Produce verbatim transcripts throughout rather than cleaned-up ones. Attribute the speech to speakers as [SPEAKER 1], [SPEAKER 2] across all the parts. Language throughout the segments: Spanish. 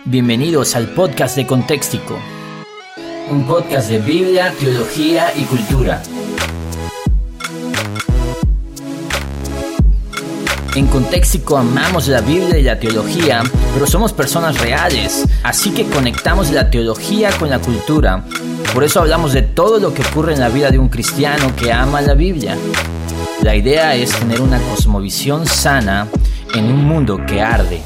[SPEAKER 1] Bienvenidos al podcast de Contextico, un podcast de Biblia, teología y cultura. En Contextico amamos la Biblia y la teología, pero somos personas reales, así que conectamos la teología con la cultura. Por eso hablamos de todo lo que ocurre en la vida de un cristiano que ama la Biblia. La idea es tener una cosmovisión sana en un mundo que arde.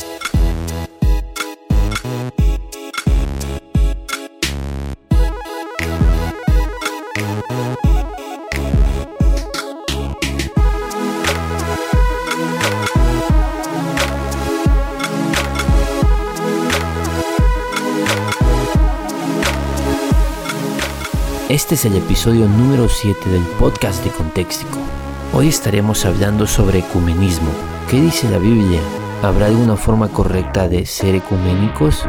[SPEAKER 1] Este es el episodio número siete del podcast de Contextico. Hoy estaremos hablando sobre ecumenismo. ¿Qué dice la Biblia? ¿Habrá alguna forma correcta de ser ecuménicos?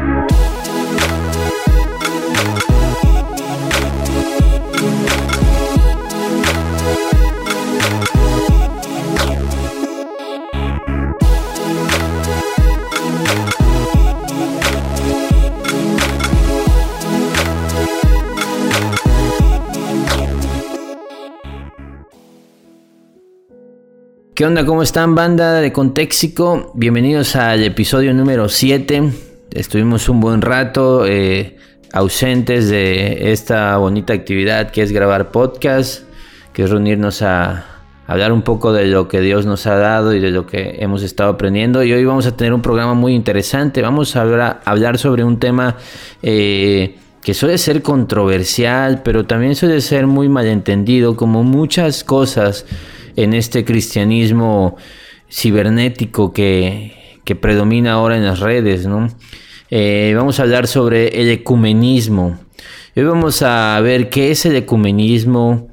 [SPEAKER 1] ¿Qué onda? ¿Cómo están, banda de Contextico? Bienvenidos al episodio número siete. Estuvimos un buen rato eh, ausentes de esta bonita actividad que es grabar podcast, que es reunirnos a hablar un poco de lo que Dios nos ha dado y de lo que hemos estado aprendiendo. Y hoy vamos a tener un programa muy interesante. Vamos a hablar, hablar sobre un tema eh, que suele ser controversial, pero también suele ser muy malentendido, como muchas cosas en este cristianismo cibernético que, que predomina ahora en las redes, ¿no? Eh, vamos a hablar sobre el ecumenismo. Hoy vamos a ver qué es el ecumenismo,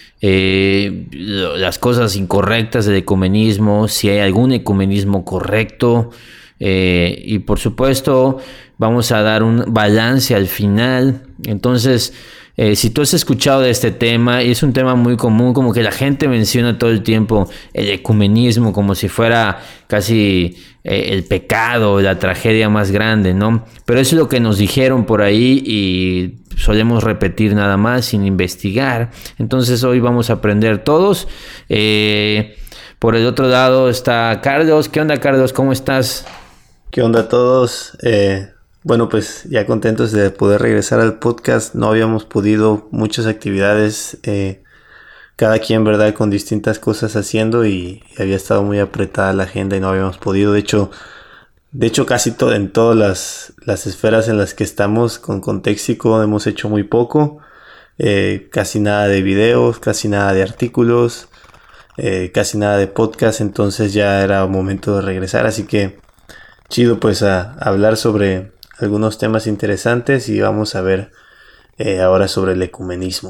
[SPEAKER 1] eh, las cosas incorrectas del ecumenismo, si hay algún ecumenismo correcto, eh, y por supuesto vamos a dar un balance al final. Entonces, Eh, si tú has escuchado de este tema, y es un tema muy común, como que la gente menciona todo el tiempo el ecumenismo como si fuera casi eh, el pecado, la tragedia más grande, ¿no? Pero eso es lo que nos dijeron por ahí y solemos repetir nada más sin investigar. Entonces hoy vamos a aprender todos. Eh, por el otro lado está Carlos. ¿Qué onda, Carlos? ¿Cómo estás?
[SPEAKER 2] ¿Qué onda a todos? Eh... Bueno, pues ya contentos de poder regresar al podcast. No habíamos podido, muchas actividades, eh, cada quien, ¿verdad?, con distintas cosas haciendo, y, y había estado muy apretada la agenda y no habíamos podido. De hecho, de hecho casi to- en todas las, las esferas en las que estamos con Contextico hemos hecho muy poco. Eh, casi nada de videos, casi nada de artículos, eh, casi nada de podcast. Entonces ya era momento de regresar, así que chido pues a, a hablar sobre algunos temas interesantes, y vamos a ver eh, ahora sobre el ecumenismo.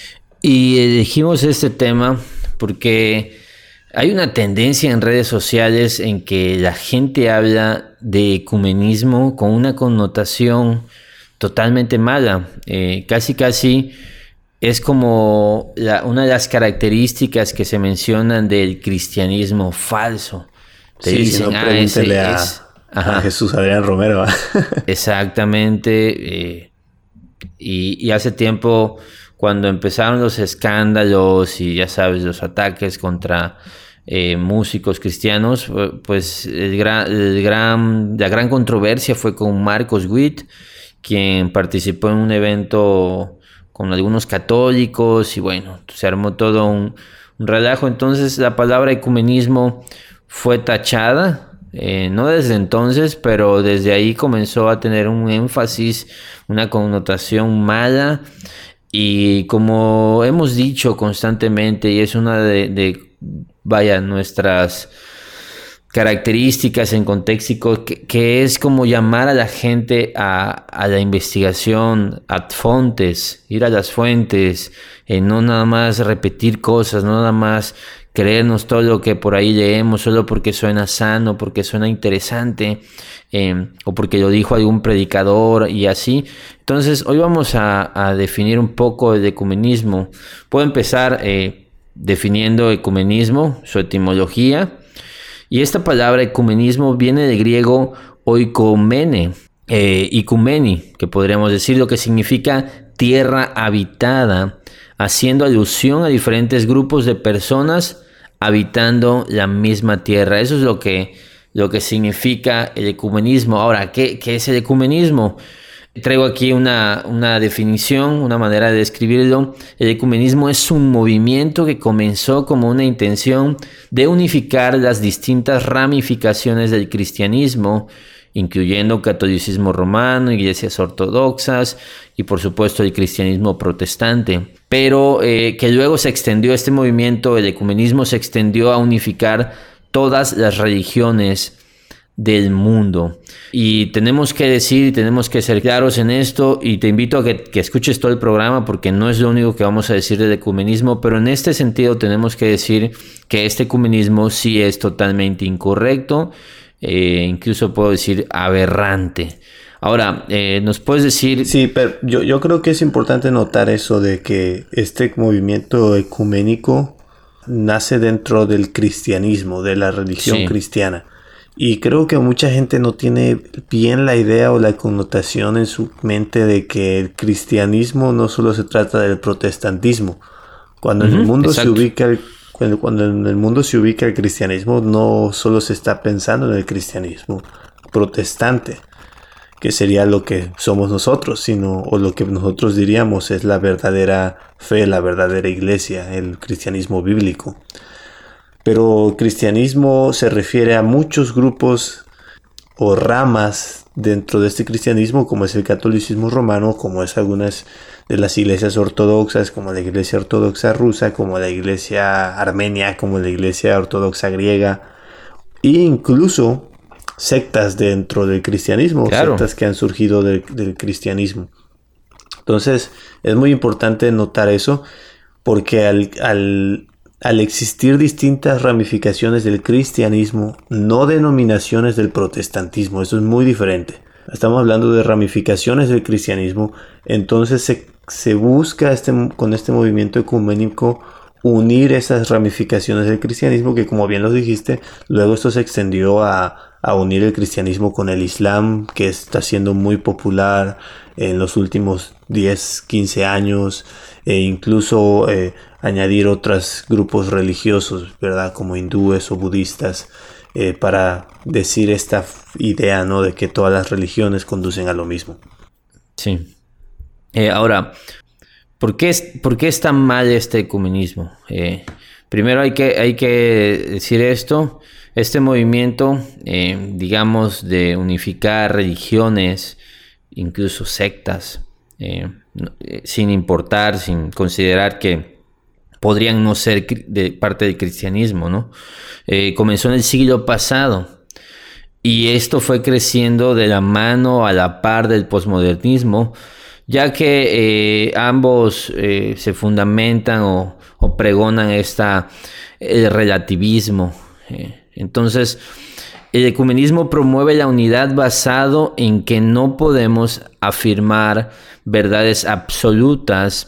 [SPEAKER 1] Y elegimos este tema porque hay una tendencia en redes sociales en que la gente habla de ecumenismo con una connotación totalmente mala. Eh, casi casi es como la, una de las características que se mencionan del cristianismo falso. Te
[SPEAKER 2] sí,
[SPEAKER 1] dicen,
[SPEAKER 2] si no,
[SPEAKER 1] ah,
[SPEAKER 2] pregúntele
[SPEAKER 1] ese
[SPEAKER 2] a,
[SPEAKER 1] es...
[SPEAKER 2] a Jesús Adrián Romero.
[SPEAKER 1] Exactamente. Eh, y, y hace tiempo, cuando empezaron los escándalos y ya sabes, los ataques contra eh, músicos cristianos, pues el gran, el gran, la gran controversia fue con Marcos Witt, quien participó en un evento con algunos católicos, y bueno, se armó todo un, un relajo. Entonces la palabra ecumenismo fue tachada. Eh, no desde entonces, pero desde ahí comenzó a tener un énfasis, una connotación mala, y como hemos dicho constantemente, y es una de, de vaya, nuestras características en Contextico, que, que es como llamar a la gente a, a la investigación, a fuentes, ir a las fuentes, eh, no nada más repetir cosas, no nada más creernos todo lo que por ahí leemos solo porque suena sano, porque suena interesante, eh, o porque lo dijo algún predicador y así. Entonces hoy vamos a, a definir un poco el ecumenismo. Puedo empezar eh, definiendo ecumenismo, su etimología. Y esta palabra ecumenismo viene del griego oikomene, eh, ecumeni, que podríamos decir, lo que significa tierra habitada, haciendo alusión a diferentes grupos de personas habitando la misma tierra. Eso es lo que, lo que significa el ecumenismo. Ahora, ¿qué, qué es el ecumenismo? Traigo aquí una, una definición, una manera de describirlo. El ecumenismo es un movimiento que comenzó como una intención de unificar las distintas ramificaciones del cristianismo, incluyendo catolicismo romano, iglesias ortodoxas y por supuesto el cristianismo protestante. Pero eh, que luego se extendió este movimiento, el ecumenismo se extendió a unificar todas las religiones del mundo. Y tenemos que decir, tenemos que ser claros en esto, y te invito a que, que escuches todo el programa porque no es lo único que vamos a decir del ecumenismo, pero en este sentido tenemos que decir que este ecumenismo sí es totalmente incorrecto, eh, incluso puedo decir aberrante. Ahora, eh, ¿nos puedes decir?
[SPEAKER 2] Sí, pero yo, yo creo que es importante notar eso de que este movimiento ecuménico nace dentro del cristianismo, de la religión
[SPEAKER 1] Sí.
[SPEAKER 2] cristiana. Y creo que mucha gente no tiene bien la idea o la connotación en su mente de que el cristianismo no solo se trata del protestantismo. Cuando uh-huh, en el mundo exacto. se ubica el, cuando, cuando en el mundo se ubica el cristianismo, no solo se está pensando en el cristianismo protestante, que sería lo que somos nosotros, sino o lo que nosotros diríamos es la verdadera fe, la verdadera iglesia, el cristianismo bíblico. Pero cristianismo se refiere a muchos grupos o ramas dentro de este cristianismo, como es el catolicismo romano, como es algunas de las iglesias ortodoxas, como la iglesia ortodoxa rusa, como la iglesia armenia, como la iglesia ortodoxa griega, e incluso sectas dentro del cristianismo, claro. sectas que han surgido de, del cristianismo. Entonces es muy importante notar eso, porque al... al Al existir distintas ramificaciones del cristianismo, no denominaciones del protestantismo, eso es muy diferente. Estamos hablando de ramificaciones del cristianismo, entonces se, se busca este, con este movimiento ecuménico unir esas ramificaciones del cristianismo, que como bien lo dijiste, luego esto se extendió a, a unir el cristianismo con el islam, que está siendo muy popular en los últimos diez, quince años, e incluso eh, añadir otros grupos religiosos, ¿verdad? Como hindúes o budistas, eh, para decir esta idea, ¿no? De que todas las religiones conducen a lo mismo.
[SPEAKER 1] Sí. Eh, ahora, ¿por qué, es, ¿por qué está mal este ecumenismo? Eh, primero hay que, hay que decir esto. Este movimiento, eh, digamos, de unificar religiones, incluso sectas, eh, sin importar, sin considerar que podrían no ser de parte del cristianismo, ¿no? Eh, comenzó en el siglo pasado y esto fue creciendo de la mano a la par del posmodernismo, ya que eh, ambos eh, se fundamentan o, o pregonan esta, el relativismo. Eh, entonces, el ecumenismo promueve la unidad basado en que no podemos afirmar verdades absolutas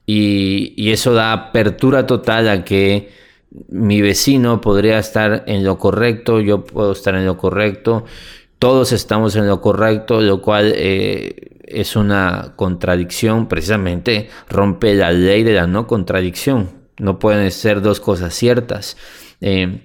[SPEAKER 1] y, y eso da apertura total a que mi vecino podría estar en lo correcto, yo puedo estar en lo correcto, todos estamos en lo correcto, lo cual eh, es una contradicción, precisamente rompe la ley de la no contradicción. No pueden ser dos cosas ciertas. Eh,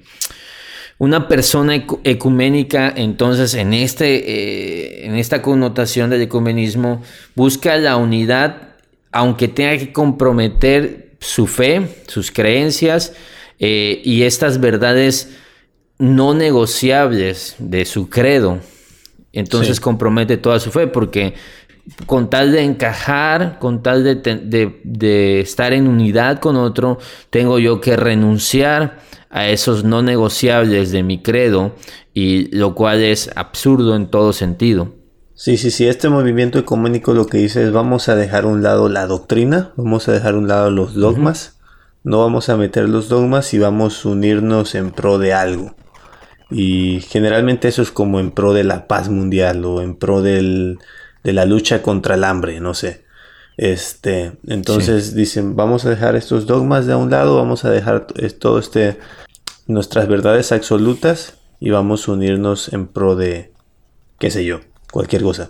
[SPEAKER 1] Una persona ecu- ecuménica, entonces, en, este, eh, en esta connotación del ecumenismo, busca la unidad, aunque tenga que comprometer su fe, sus creencias eh, y estas verdades no negociables de su credo. Entonces sí. compromete toda su fe, porque con tal de encajar, con tal de, de, de estar en unidad con otro, tengo yo que renunciar a esos no negociables de mi credo, y lo cual es absurdo en todo sentido.
[SPEAKER 2] Sí, sí, sí, este movimiento ecuménico lo que dice es vamos a dejar a un lado la doctrina, vamos a dejar a un lado los dogmas, uh-huh. no vamos a meter los dogmas y vamos a unirnos en pro de algo. Y generalmente eso es como en pro de la paz mundial o en pro del, de la lucha contra el hambre, no sé. Este, entonces sí. dicen, vamos a dejar estos dogmas de un lado, vamos a dejar todo este, nuestras verdades absolutas y vamos a unirnos en pro de, qué sé yo, cualquier cosa.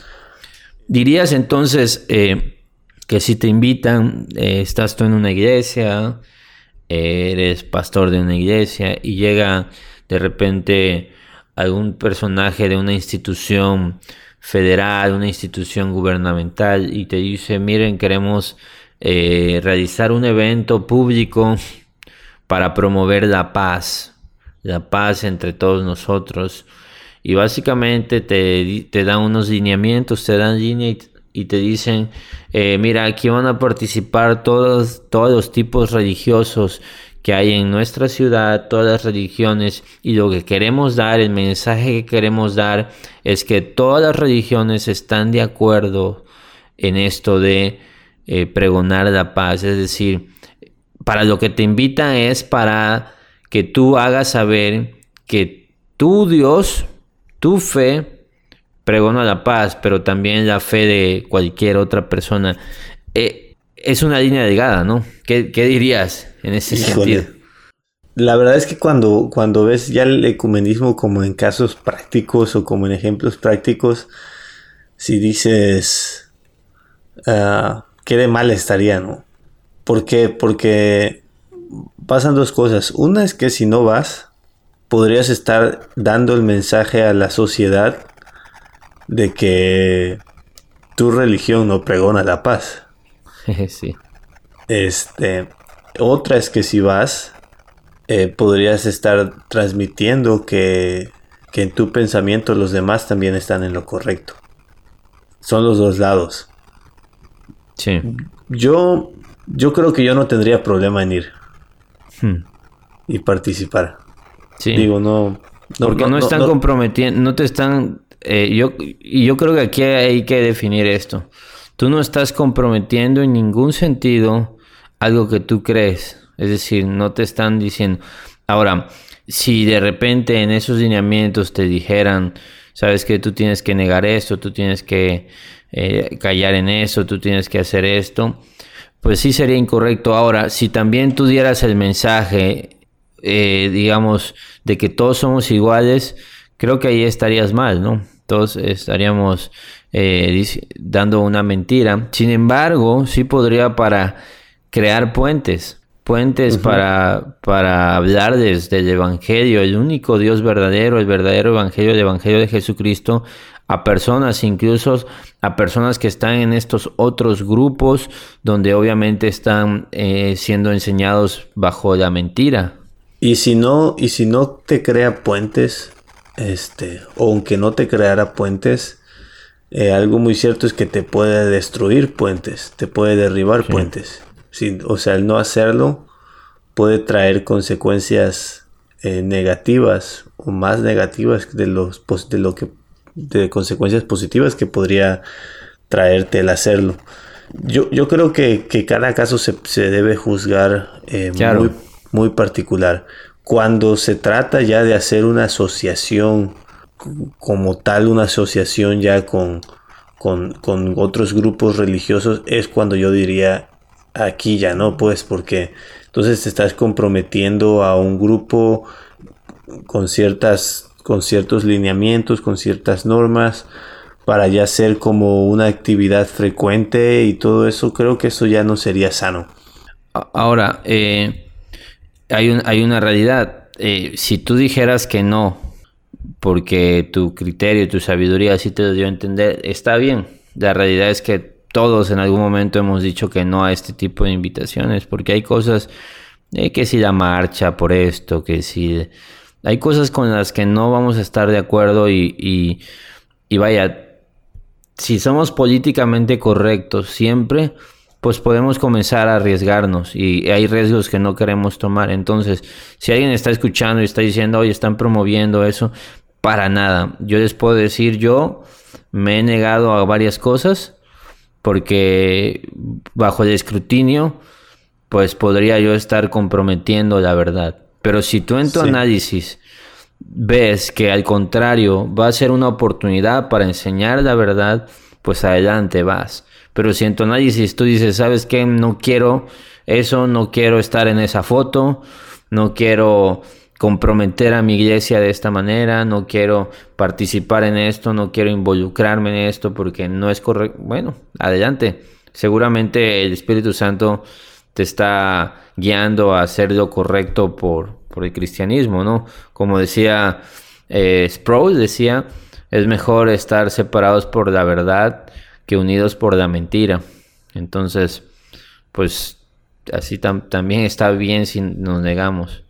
[SPEAKER 1] Dirías entonces eh, que si te invitan, eh, estás tú en una iglesia, eh, eres pastor de una iglesia y llega de repente algún personaje de una institución federal, una institución gubernamental y te dice, miren, queremos eh, realizar un evento público para promover la paz, la paz entre todos nosotros. Y básicamente te, te dan unos lineamientos, te dan línea y, y te dicen, eh, mira, aquí van a participar todos, todos los tipos religiosos que hay en nuestra ciudad, todas las religiones, y lo que queremos dar, el mensaje que queremos dar es que todas las religiones están de acuerdo en esto de eh, pregonar la paz. Es decir, para lo que te invitan es para que tú hagas saber que tu Dios, tu fe, pregona la paz, pero también la fe de cualquier otra persona. Eh, es una línea delgada, ¿no? ¿Qué, qué dirías en ese Híjole. sentido?
[SPEAKER 2] La verdad es que cuando, cuando ves ya el ecumenismo como en casos prácticos o como en ejemplos prácticos, si dices, uh, qué de mal estaría, ¿no? ¿Por qué? Porque pasan dos cosas. Una es que si no vas, podrías estar dando el mensaje a la sociedad de que tu religión no pregona la paz.
[SPEAKER 1] Sí.
[SPEAKER 2] Este, otra es que si vas, eh, podrías estar transmitiendo que, que en tu pensamiento los demás también están en lo correcto. Son los dos lados.
[SPEAKER 1] Sí.
[SPEAKER 2] Yo, yo creo que yo no tendría problema en ir hmm. y participar.
[SPEAKER 1] Sí.
[SPEAKER 2] Digo, no,
[SPEAKER 1] no porque no, no están no, no, comprometiendo, no te están. Eh, yo y yo creo que aquí hay que definir esto. Tú no estás comprometiendo en ningún sentido algo que tú crees. Es decir, no te están diciendo. Ahora, si de repente en esos lineamientos te dijeran, sabes que tú tienes que negar esto, tú tienes que eh, callar en eso, tú tienes que hacer esto, pues sí sería incorrecto. Ahora, si también tú dieras el mensaje, eh, digamos, de que todos somos iguales, creo que ahí estarías mal, ¿no? Todos estaríamos eh, dando una mentira. Sin embargo, sí podría para crear puentes, puentes uh-huh. para, para hablar desde el Evangelio, el único Dios verdadero, el verdadero Evangelio, el Evangelio de Jesucristo, a personas, incluso a personas que están en estos otros grupos donde obviamente están eh, siendo enseñados bajo la mentira.
[SPEAKER 2] Y si no, y si no te crea puentes, este, o aunque no te creara puentes, eh, algo muy cierto es que te puede destruir puentes, te puede derribar sí. puentes. Sí, o sea, el no hacerlo puede traer consecuencias eh, negativas o más negativas de los de lo que de consecuencias positivas que podría traerte el hacerlo. Yo, yo creo que, que cada caso se, se debe juzgar eh, claro. muy, muy particular. Cuando se trata ya de hacer una asociación como tal, una asociación ya con, con, con otros grupos religiosos, es cuando yo diría aquí ya no, pues, porque entonces te estás comprometiendo a un grupo con ciertas, con ciertos lineamientos, con ciertas normas, para ya ser como una actividad frecuente y todo eso. Creo que eso ya no sería sano.
[SPEAKER 1] Ahora, eh... Hay, un, hay una realidad. Eh, si tú dijeras que no, porque tu criterio, tu sabiduría así te lo dio a entender, está bien. La realidad es que todos en algún momento hemos dicho que no a este tipo de invitaciones, porque hay cosas, eh, que si la marcha por esto, que si... Hay cosas con las que no vamos a estar de acuerdo y, y, y vaya, si somos políticamente correctos siempre, pues podemos comenzar a arriesgarnos y hay riesgos que no queremos tomar. Entonces, si alguien está escuchando y está diciendo, oye, están promoviendo eso, para nada. Yo les puedo decir, yo me he negado a varias cosas porque bajo el escrutinio, pues podría yo estar comprometiendo la verdad. Pero si tú en tu sí. análisis ves que al contrario va a ser una oportunidad para enseñar la verdad, pues adelante vas. Pero si en tu análisis tú dices, ¿sabes qué? No quiero eso, no quiero estar en esa foto, no quiero comprometer a mi iglesia de esta manera, no quiero participar en esto, no quiero involucrarme en esto porque no es correcto. Bueno, adelante. Seguramente el Espíritu Santo te está guiando a hacer lo correcto por, por el cristianismo, ¿no? Como decía eh, Sproul, decía, es mejor estar separados por la verdad que unidos por la mentira. Entonces, pues así tam- también está bien si nos negamos.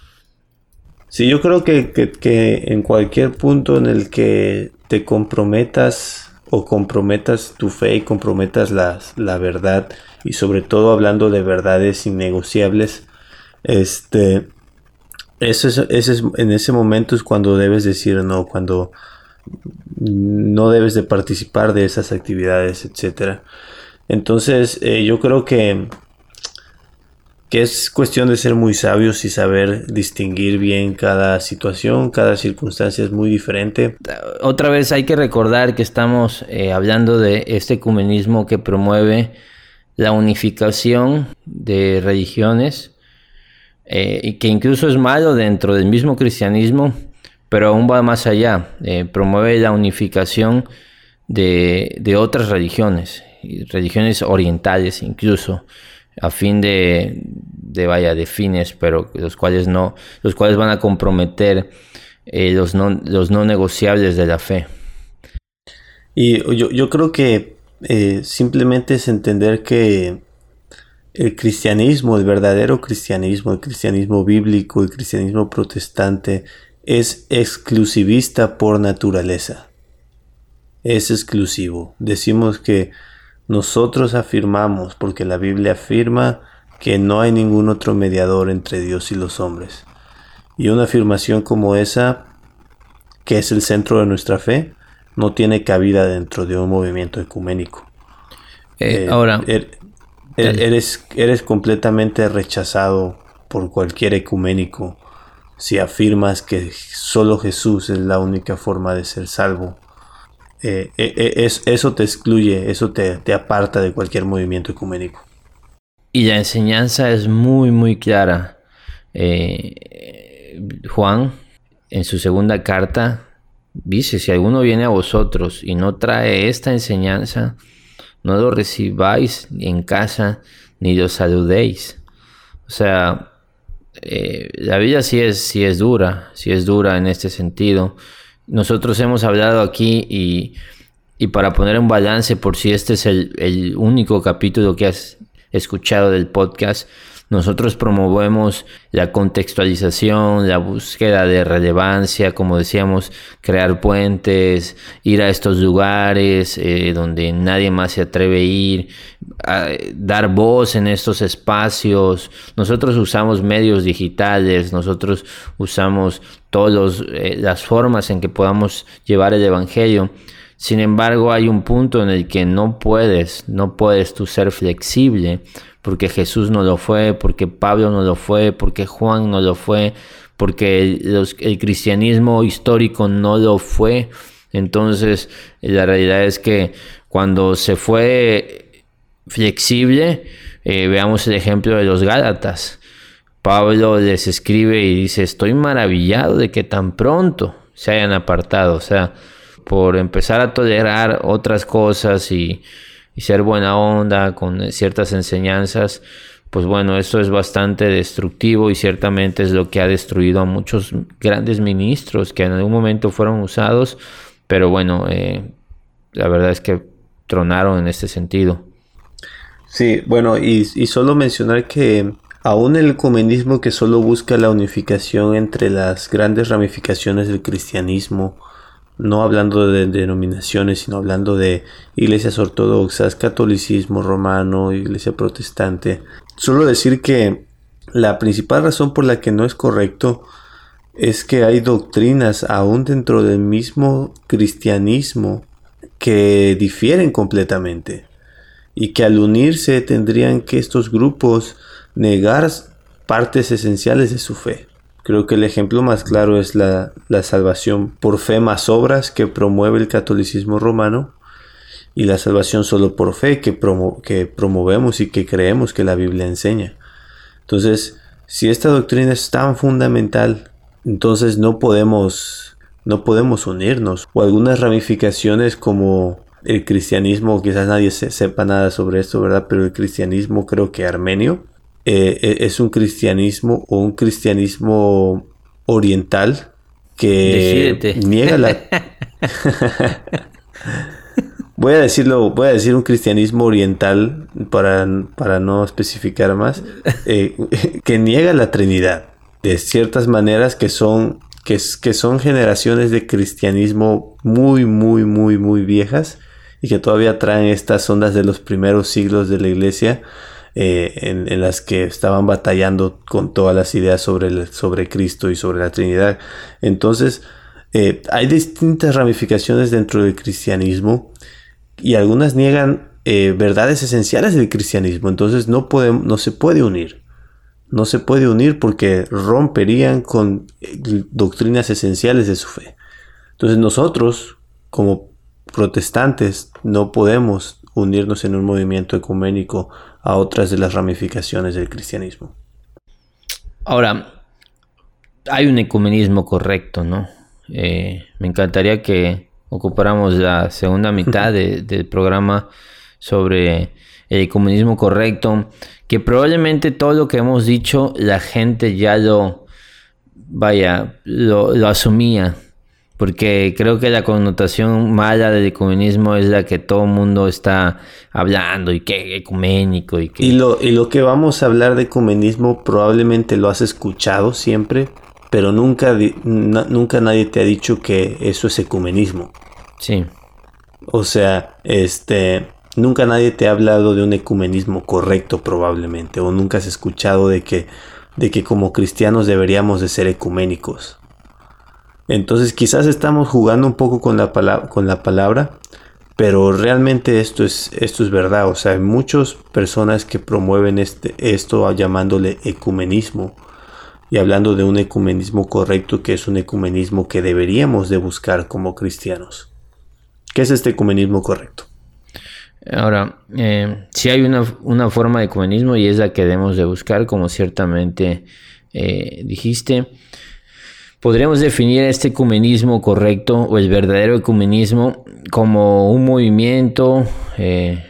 [SPEAKER 2] Sí, yo creo que, que, que en cualquier punto en el que te comprometas o comprometas tu fe y comprometas la, la verdad, y sobre todo hablando de verdades innegociables, este, eso es, ese es, en ese momento es cuando debes decir no, cuando no debes de participar de esas actividades, etcétera. Entonces, eh, yo creo que que es cuestión de ser muy sabios y saber distinguir bien cada situación, cada circunstancia es muy diferente.
[SPEAKER 1] Otra vez hay que recordar que estamos eh, hablando de este ecumenismo que promueve la unificación de religiones eh, y que incluso es malo dentro del mismo cristianismo, pero aún va más allá, eh, promueve la unificación de, de otras religiones, religiones orientales incluso, a fin de, de vaya, de fines, pero los cuales no, los cuales van a comprometer eh, los no, los no negociables de la fe.
[SPEAKER 2] Y yo, yo creo que eh, simplemente es entender que el cristianismo, el verdadero cristianismo, el cristianismo bíblico, el cristianismo protestante, es exclusivista por naturaleza. Es exclusivo. Decimos que nosotros afirmamos, porque la Biblia afirma que no hay ningún otro mediador entre Dios y los hombres. Y una afirmación como esa, que es el centro de nuestra fe, no tiene cabida dentro de un movimiento ecuménico.
[SPEAKER 1] Eh, eh, ahora,
[SPEAKER 2] er, er, eres, eres completamente rechazado por cualquier ecuménico si afirmas que solo Jesús es la única forma de ser salvo. Eh, eh, es, eso te excluye, eso te, te aparta de cualquier movimiento ecuménico.
[SPEAKER 1] Y la enseñanza es muy, muy clara. Eh, Juan, en su segunda carta, dice, si alguno viene a vosotros y no trae esta enseñanza, no lo recibáis en casa ni lo saludéis. O sea, eh, la vida sí es, sí es dura, sí es dura en este sentido. Nosotros hemos hablado aquí y, y para poner un balance, por si este es el, el único capítulo que has escuchado del podcast, nosotros promovemos la contextualización, la búsqueda de relevancia, como decíamos, crear puentes, ir a estos lugares eh, donde nadie más se atreve a ir, a dar voz en estos espacios. Nosotros usamos medios digitales, nosotros usamos todas eh, las formas en que podamos llevar el evangelio. Sin embargo, hay un punto en el que no puedes, no puedes tú ser flexible, porque Jesús no lo fue, porque Pablo no lo fue, porque Juan no lo fue, porque el, los, el cristianismo histórico no lo fue. Entonces, la realidad es que cuando se fue flexible, eh, veamos el ejemplo de los Gálatas. Pablo les escribe y dice, estoy maravillado de que tan pronto se hayan apartado, o sea, por empezar a tolerar otras cosas y, y ser buena onda con ciertas enseñanzas, pues bueno, eso es bastante destructivo y ciertamente es lo que ha destruido a muchos grandes ministros que en algún momento fueron usados, pero bueno, eh, la verdad es que tronaron en este sentido.
[SPEAKER 2] Sí, bueno, y, y solo mencionar que aún el ecumenismo que solo busca la unificación entre las grandes ramificaciones del cristianismo, no hablando de denominaciones, sino hablando de iglesias ortodoxas, catolicismo romano, iglesia protestante. Solo decir que la principal razón por la que no es correcto es que hay doctrinas aún dentro del mismo cristianismo que difieren completamente y que al unirse tendrían que estos grupos negar partes esenciales de su fe. Creo que el ejemplo más claro es la, la salvación por fe más obras que promueve el catolicismo romano y la salvación solo por fe que, promo, que promovemos y que creemos que la Biblia enseña. Entonces, si esta doctrina es tan fundamental entonces no podemos, no podemos unirnos. O algunas ramificaciones como el cristianismo, quizás nadie se, sepa nada sobre esto, ¿verdad? Pero el cristianismo, creo que armenio, eh, es un cristianismo o un cristianismo oriental que
[SPEAKER 1] Decídete.
[SPEAKER 2] niega la... Voy a decirlo, voy a decir un cristianismo oriental para, para no especificar más, eh, que niega la Trinidad de ciertas maneras que son, que, que son generaciones de cristianismo muy, muy, muy, muy viejas y que todavía traen estas ondas de los primeros siglos de la iglesia, eh, en, en las que estaban batallando con todas las ideas sobre, el, sobre Cristo y sobre la Trinidad. Entonces, eh, hay distintas ramificaciones dentro del cristianismo y algunas niegan eh, verdades esenciales del cristianismo. Entonces no, podemos, no se puede unir. No se puede unir porque romperían con doctrinas esenciales de su fe. Entonces nosotros, como protestantes, no podemos unirnos en un movimiento ecuménico a otras de las ramificaciones del cristianismo.
[SPEAKER 1] Ahora, hay un ecumenismo correcto, ¿no? Eh, me encantaría que ocupáramos la segunda mitad de, del programa sobre el ecumenismo correcto, que probablemente todo lo que hemos dicho la gente ya lo, vaya, lo, lo asumía, porque creo que la connotación mala del ecumenismo es la que todo el mundo está hablando y que ecuménico y que...
[SPEAKER 2] Y lo, y lo que vamos a hablar de ecumenismo probablemente lo has escuchado siempre, pero nunca, na, nunca nadie te ha dicho que eso es ecumenismo.
[SPEAKER 1] Sí.
[SPEAKER 2] O sea, este, nunca nadie te ha hablado de un ecumenismo correcto probablemente, o nunca has escuchado de que, de que como cristianos deberíamos de ser ecuménicos. Entonces quizás estamos jugando un poco con la palabra, con la palabra, pero realmente esto es, esto es verdad. O sea, hay muchas personas que promueven este, esto llamándole ecumenismo y hablando de un ecumenismo correcto, que es un ecumenismo que deberíamos de buscar como cristianos. ¿Qué es este ecumenismo correcto?
[SPEAKER 1] Ahora, eh, sí hay una, una forma de ecumenismo y es la que debemos de buscar, como ciertamente eh, dijiste. Podríamos definir este ecumenismo correcto o el verdadero ecumenismo como un movimiento eh,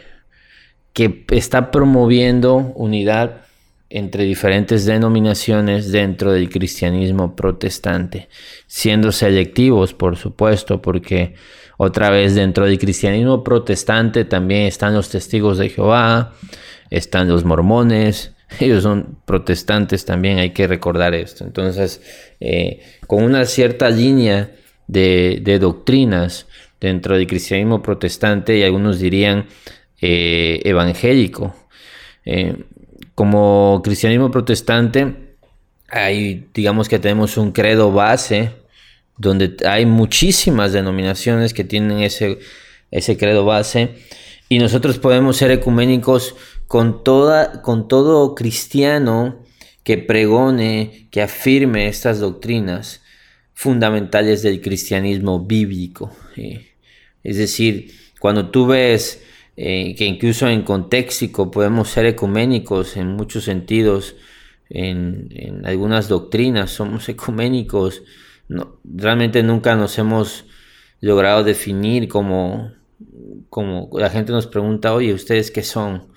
[SPEAKER 1] que está promoviendo unidad entre diferentes denominaciones dentro del cristianismo protestante, siendo selectivos, por supuesto, porque otra vez dentro del cristianismo protestante también están los testigos de Jehová, están los mormones. Ellos son protestantes también, hay que recordar esto. Entonces, eh, con una cierta línea de, de doctrinas dentro del cristianismo protestante, y algunos dirían eh, evangélico. Eh, como cristianismo protestante, hay, digamos que tenemos un credo base, donde hay muchísimas denominaciones que tienen ese, ese credo base, y nosotros podemos ser ecuménicos con toda, con todo cristiano que pregone, que afirme estas doctrinas fundamentales del cristianismo bíblico. Eh, es decir, cuando tú ves eh, que incluso en contexto podemos ser ecuménicos en muchos sentidos, en, en algunas doctrinas somos ecuménicos, no, realmente nunca nos hemos logrado definir como, como la gente nos pregunta, oye, ¿ustedes qué son?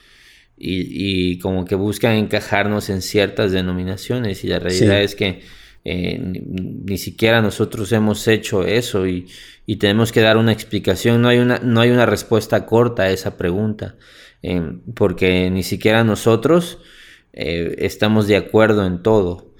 [SPEAKER 1] Y, y como que buscan encajarnos en ciertas denominaciones, y la realidad sí. es que eh, ni, ni siquiera nosotros hemos hecho eso, y, y tenemos que dar una explicación. No hay una, no hay una respuesta corta a esa pregunta, eh, porque ni siquiera nosotros eh, estamos de acuerdo en todo,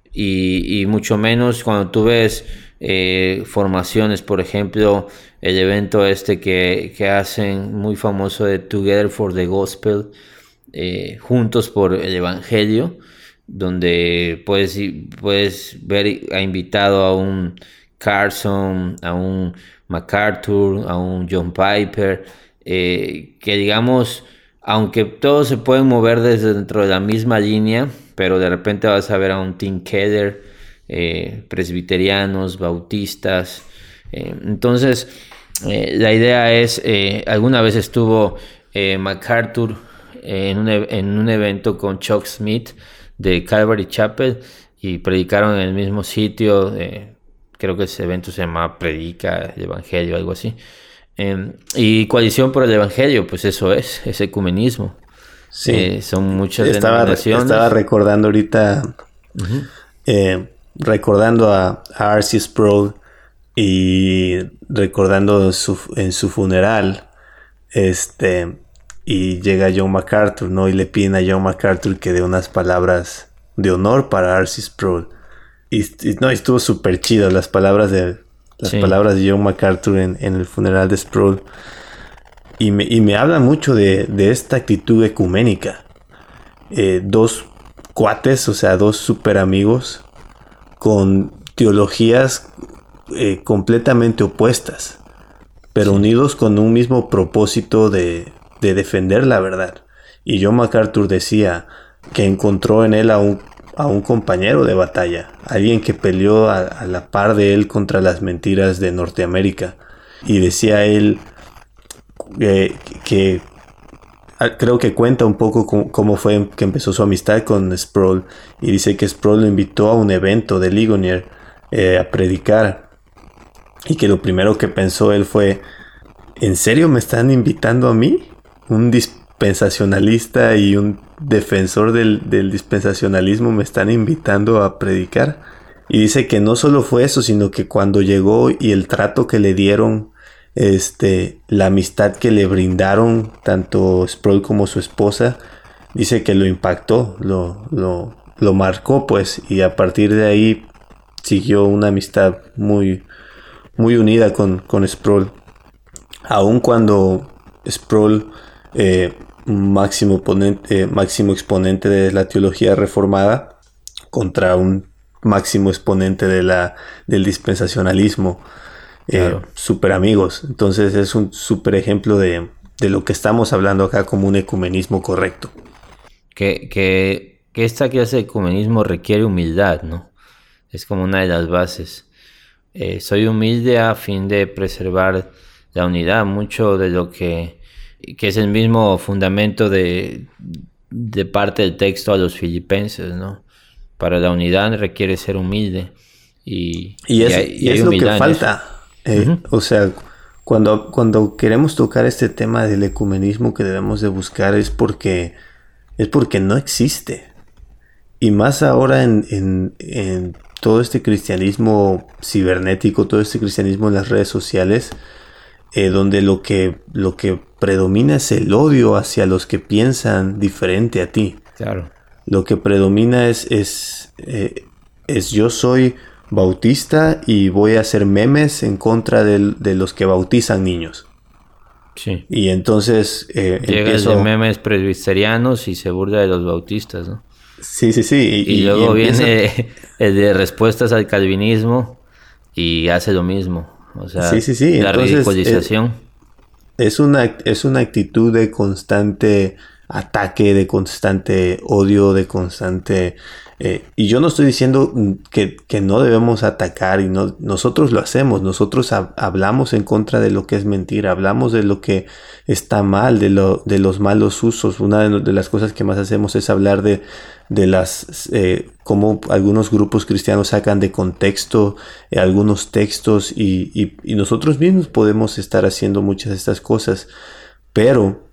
[SPEAKER 1] y, y mucho menos cuando tú ves eh, formaciones, por ejemplo, el evento este que, que hacen muy famoso de Together for the Gospel, Eh, juntos por el Evangelio, donde puedes, puedes ver, ha invitado a un Carson, a un MacArthur, a un John Piper, eh, que digamos, aunque todos se pueden mover desde dentro de la misma línea, pero de repente vas a ver a un Tim Keller, eh, presbiterianos, bautistas. Eh, entonces, eh, la idea es, eh, alguna vez estuvo eh, MacArthur en un, en un evento con Chuck Smith de Calvary Chapel, y predicaron en el mismo sitio. Eh, creo que ese evento se llamaba Predica el Evangelio, algo así. Eh, y Coalición por el Evangelio, pues eso es, es ecumenismo.
[SPEAKER 2] Sí.
[SPEAKER 1] Eh, son muchas
[SPEAKER 2] estaba,
[SPEAKER 1] denominaciones.
[SPEAKER 2] Estaba recordando ahorita, uh-huh. eh, recordando a, a R C Sproul y recordando su, en su funeral, este, y llega John MacArthur, ¿no? Y le piden a John MacArthur que dé unas palabras de honor para R C Sproul. Y, y no, estuvo súper chido las palabras de las sí. palabras de John MacArthur en, en el funeral de Sproul. Y me, y me habla mucho de, de esta actitud ecuménica. Eh, dos cuates, o sea, dos super amigos con teologías eh, completamente opuestas, pero sí. unidos con un mismo propósito de, de defender la verdad. Y John MacArthur decía que encontró en él a un, a un compañero de batalla, alguien que peleó a, a la par de él contra las mentiras de Norteamérica. Y decía él eh, que, que creo que cuenta un poco cómo, cómo fue que empezó su amistad con Sproul, y dice que Sproul lo invitó a un evento de Ligonier eh, a predicar, y que lo primero que pensó él fue: ¿en serio me están invitando a mí? Un dispensacionalista y un defensor del, del dispensacionalismo me están invitando a predicar. Y dice que no solo fue eso, sino que cuando llegó y el trato que le dieron, este, la amistad que le brindaron tanto Sproul como su esposa, dice que lo impactó, lo, lo, lo marcó, pues, y a partir de ahí siguió una amistad muy, muy unida con, con Sproul. Aun cuando Sproul, eh, máximo, ponente, eh, máximo exponente de la teología reformada, contra un máximo exponente de la, del dispensacionalismo, claro. eh, super amigos. Entonces es un super ejemplo de, de lo que estamos hablando acá como un ecumenismo correcto.
[SPEAKER 1] Que, que, que esta clase de ecumenismo requiere humildad, ¿no? Es como una de las bases. Eh, soy humilde a fin de preservar la unidad, mucho de lo que, que es el mismo fundamento de, de parte del texto a los filipenses, ¿no? Para la unidad requiere ser humilde. Y,
[SPEAKER 2] y es, y hay, y es lo que falta. Eh, uh-huh. O sea, cuando, cuando queremos tocar este tema del ecumenismo que debemos de buscar es porque, es porque no existe. Y más ahora en, en, en todo este cristianismo cibernético, todo este cristianismo en las redes sociales, eh, donde lo que, lo que predomina es el odio hacia los que piensan diferente a ti.
[SPEAKER 1] Claro.
[SPEAKER 2] Lo que predomina es, es, eh, es yo soy bautista y voy a hacer memes en contra de, de los que bautizan niños.
[SPEAKER 1] Sí.
[SPEAKER 2] Y entonces eh,
[SPEAKER 1] llega
[SPEAKER 2] empiezo...
[SPEAKER 1] el de memes presbiterianos y se burla de los bautistas, ¿no?
[SPEAKER 2] Sí, sí, sí.
[SPEAKER 1] Y, y, y luego y empieza... viene el de respuestas al calvinismo y hace lo mismo. O sea,
[SPEAKER 2] sí, sí, sí.
[SPEAKER 1] la entonces, ridiculización.
[SPEAKER 2] Es, es, una, es una actitud de constante ataque, de constante odio, de constante... Eh, y yo no estoy diciendo que, que no debemos atacar, y no, nosotros lo hacemos, nosotros hab- hablamos en contra de lo que es mentira, hablamos de lo que está mal, de, lo, de los malos usos. Una de, de las cosas que más hacemos es hablar de, de las eh, cómo algunos grupos cristianos sacan de contexto eh, algunos textos, y, y, y nosotros mismos podemos estar haciendo muchas de estas cosas, pero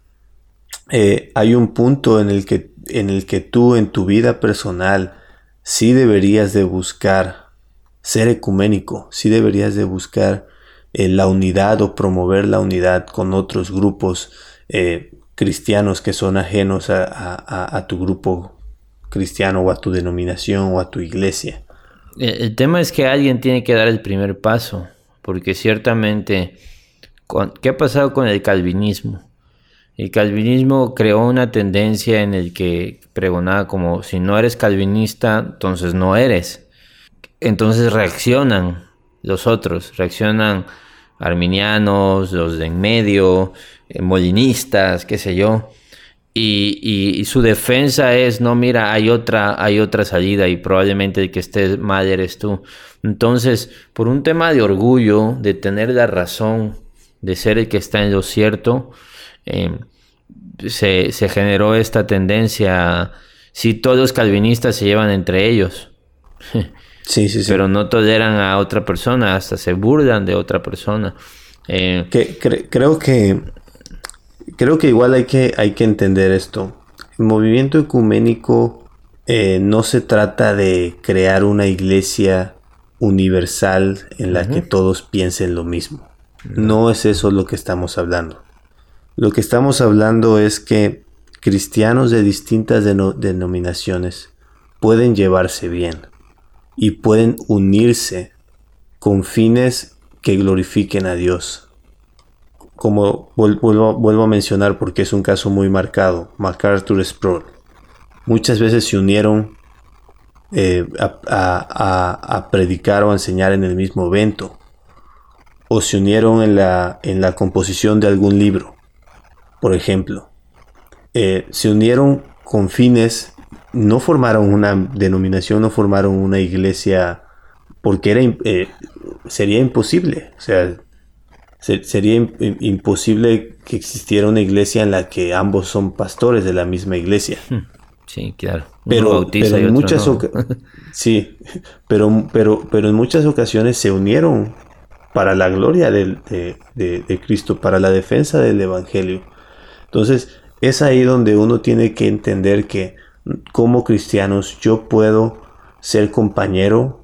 [SPEAKER 2] eh, hay un punto en el que en el que tú en tu vida personal sí deberías de buscar ser ecuménico, sí deberías de buscar eh, la unidad o promover la unidad con otros grupos eh, cristianos que son ajenos a, a, a tu grupo cristiano o a tu denominación o a tu iglesia.
[SPEAKER 1] El, el tema es que alguien tiene que dar el primer paso, porque ciertamente, con, ¿qué ha pasado con el calvinismo? El calvinismo creó una tendencia en el que pregonaba como: si no eres calvinista, entonces no eres. Entonces reaccionan los otros, reaccionan arminianos, los de en medio, eh, molinistas, qué sé yo. Y, y, y su defensa es: no, mira, hay otra, hay otra salida y probablemente el que esté mal eres tú. Entonces, por un tema de orgullo, de tener la razón, de ser el que está en lo cierto, Eh, se, se generó esta tendencia. Si todos los calvinistas se llevan entre ellos,
[SPEAKER 2] Sí, sí, sí.
[SPEAKER 1] Pero no toleran a otra persona, hasta se burlan de otra persona. Eh,
[SPEAKER 2] que, cre- creo que creo que igual hay que, hay que entender esto. El movimiento ecuménico eh, no se trata de crear una iglesia universal en la uh-huh. que todos piensen lo mismo. No. no es eso lo que estamos hablando. Lo que estamos hablando es que cristianos de distintas deno- denominaciones pueden llevarse bien y pueden unirse con fines que glorifiquen a Dios. Como vuelvo, vuelvo a mencionar porque es un caso muy marcado, MacArthur Sproul. Muchas veces se unieron eh, a, a, a predicar o a enseñar en el mismo evento, o se unieron en la, en la composición de algún libro, por ejemplo. Eh, se unieron con fines, no formaron una denominación, no formaron una iglesia, porque era, eh, sería imposible, o sea, sería imposible que existiera una iglesia en la que ambos son pastores de la misma iglesia.
[SPEAKER 1] Sí, claro.
[SPEAKER 2] Pero, pero en muchas no. oca- sí, pero, pero, pero en muchas ocasiones se unieron para la gloria de, de, de, de Cristo, para la defensa del Evangelio. Entonces, es ahí donde uno tiene que entender que como cristianos yo puedo ser compañero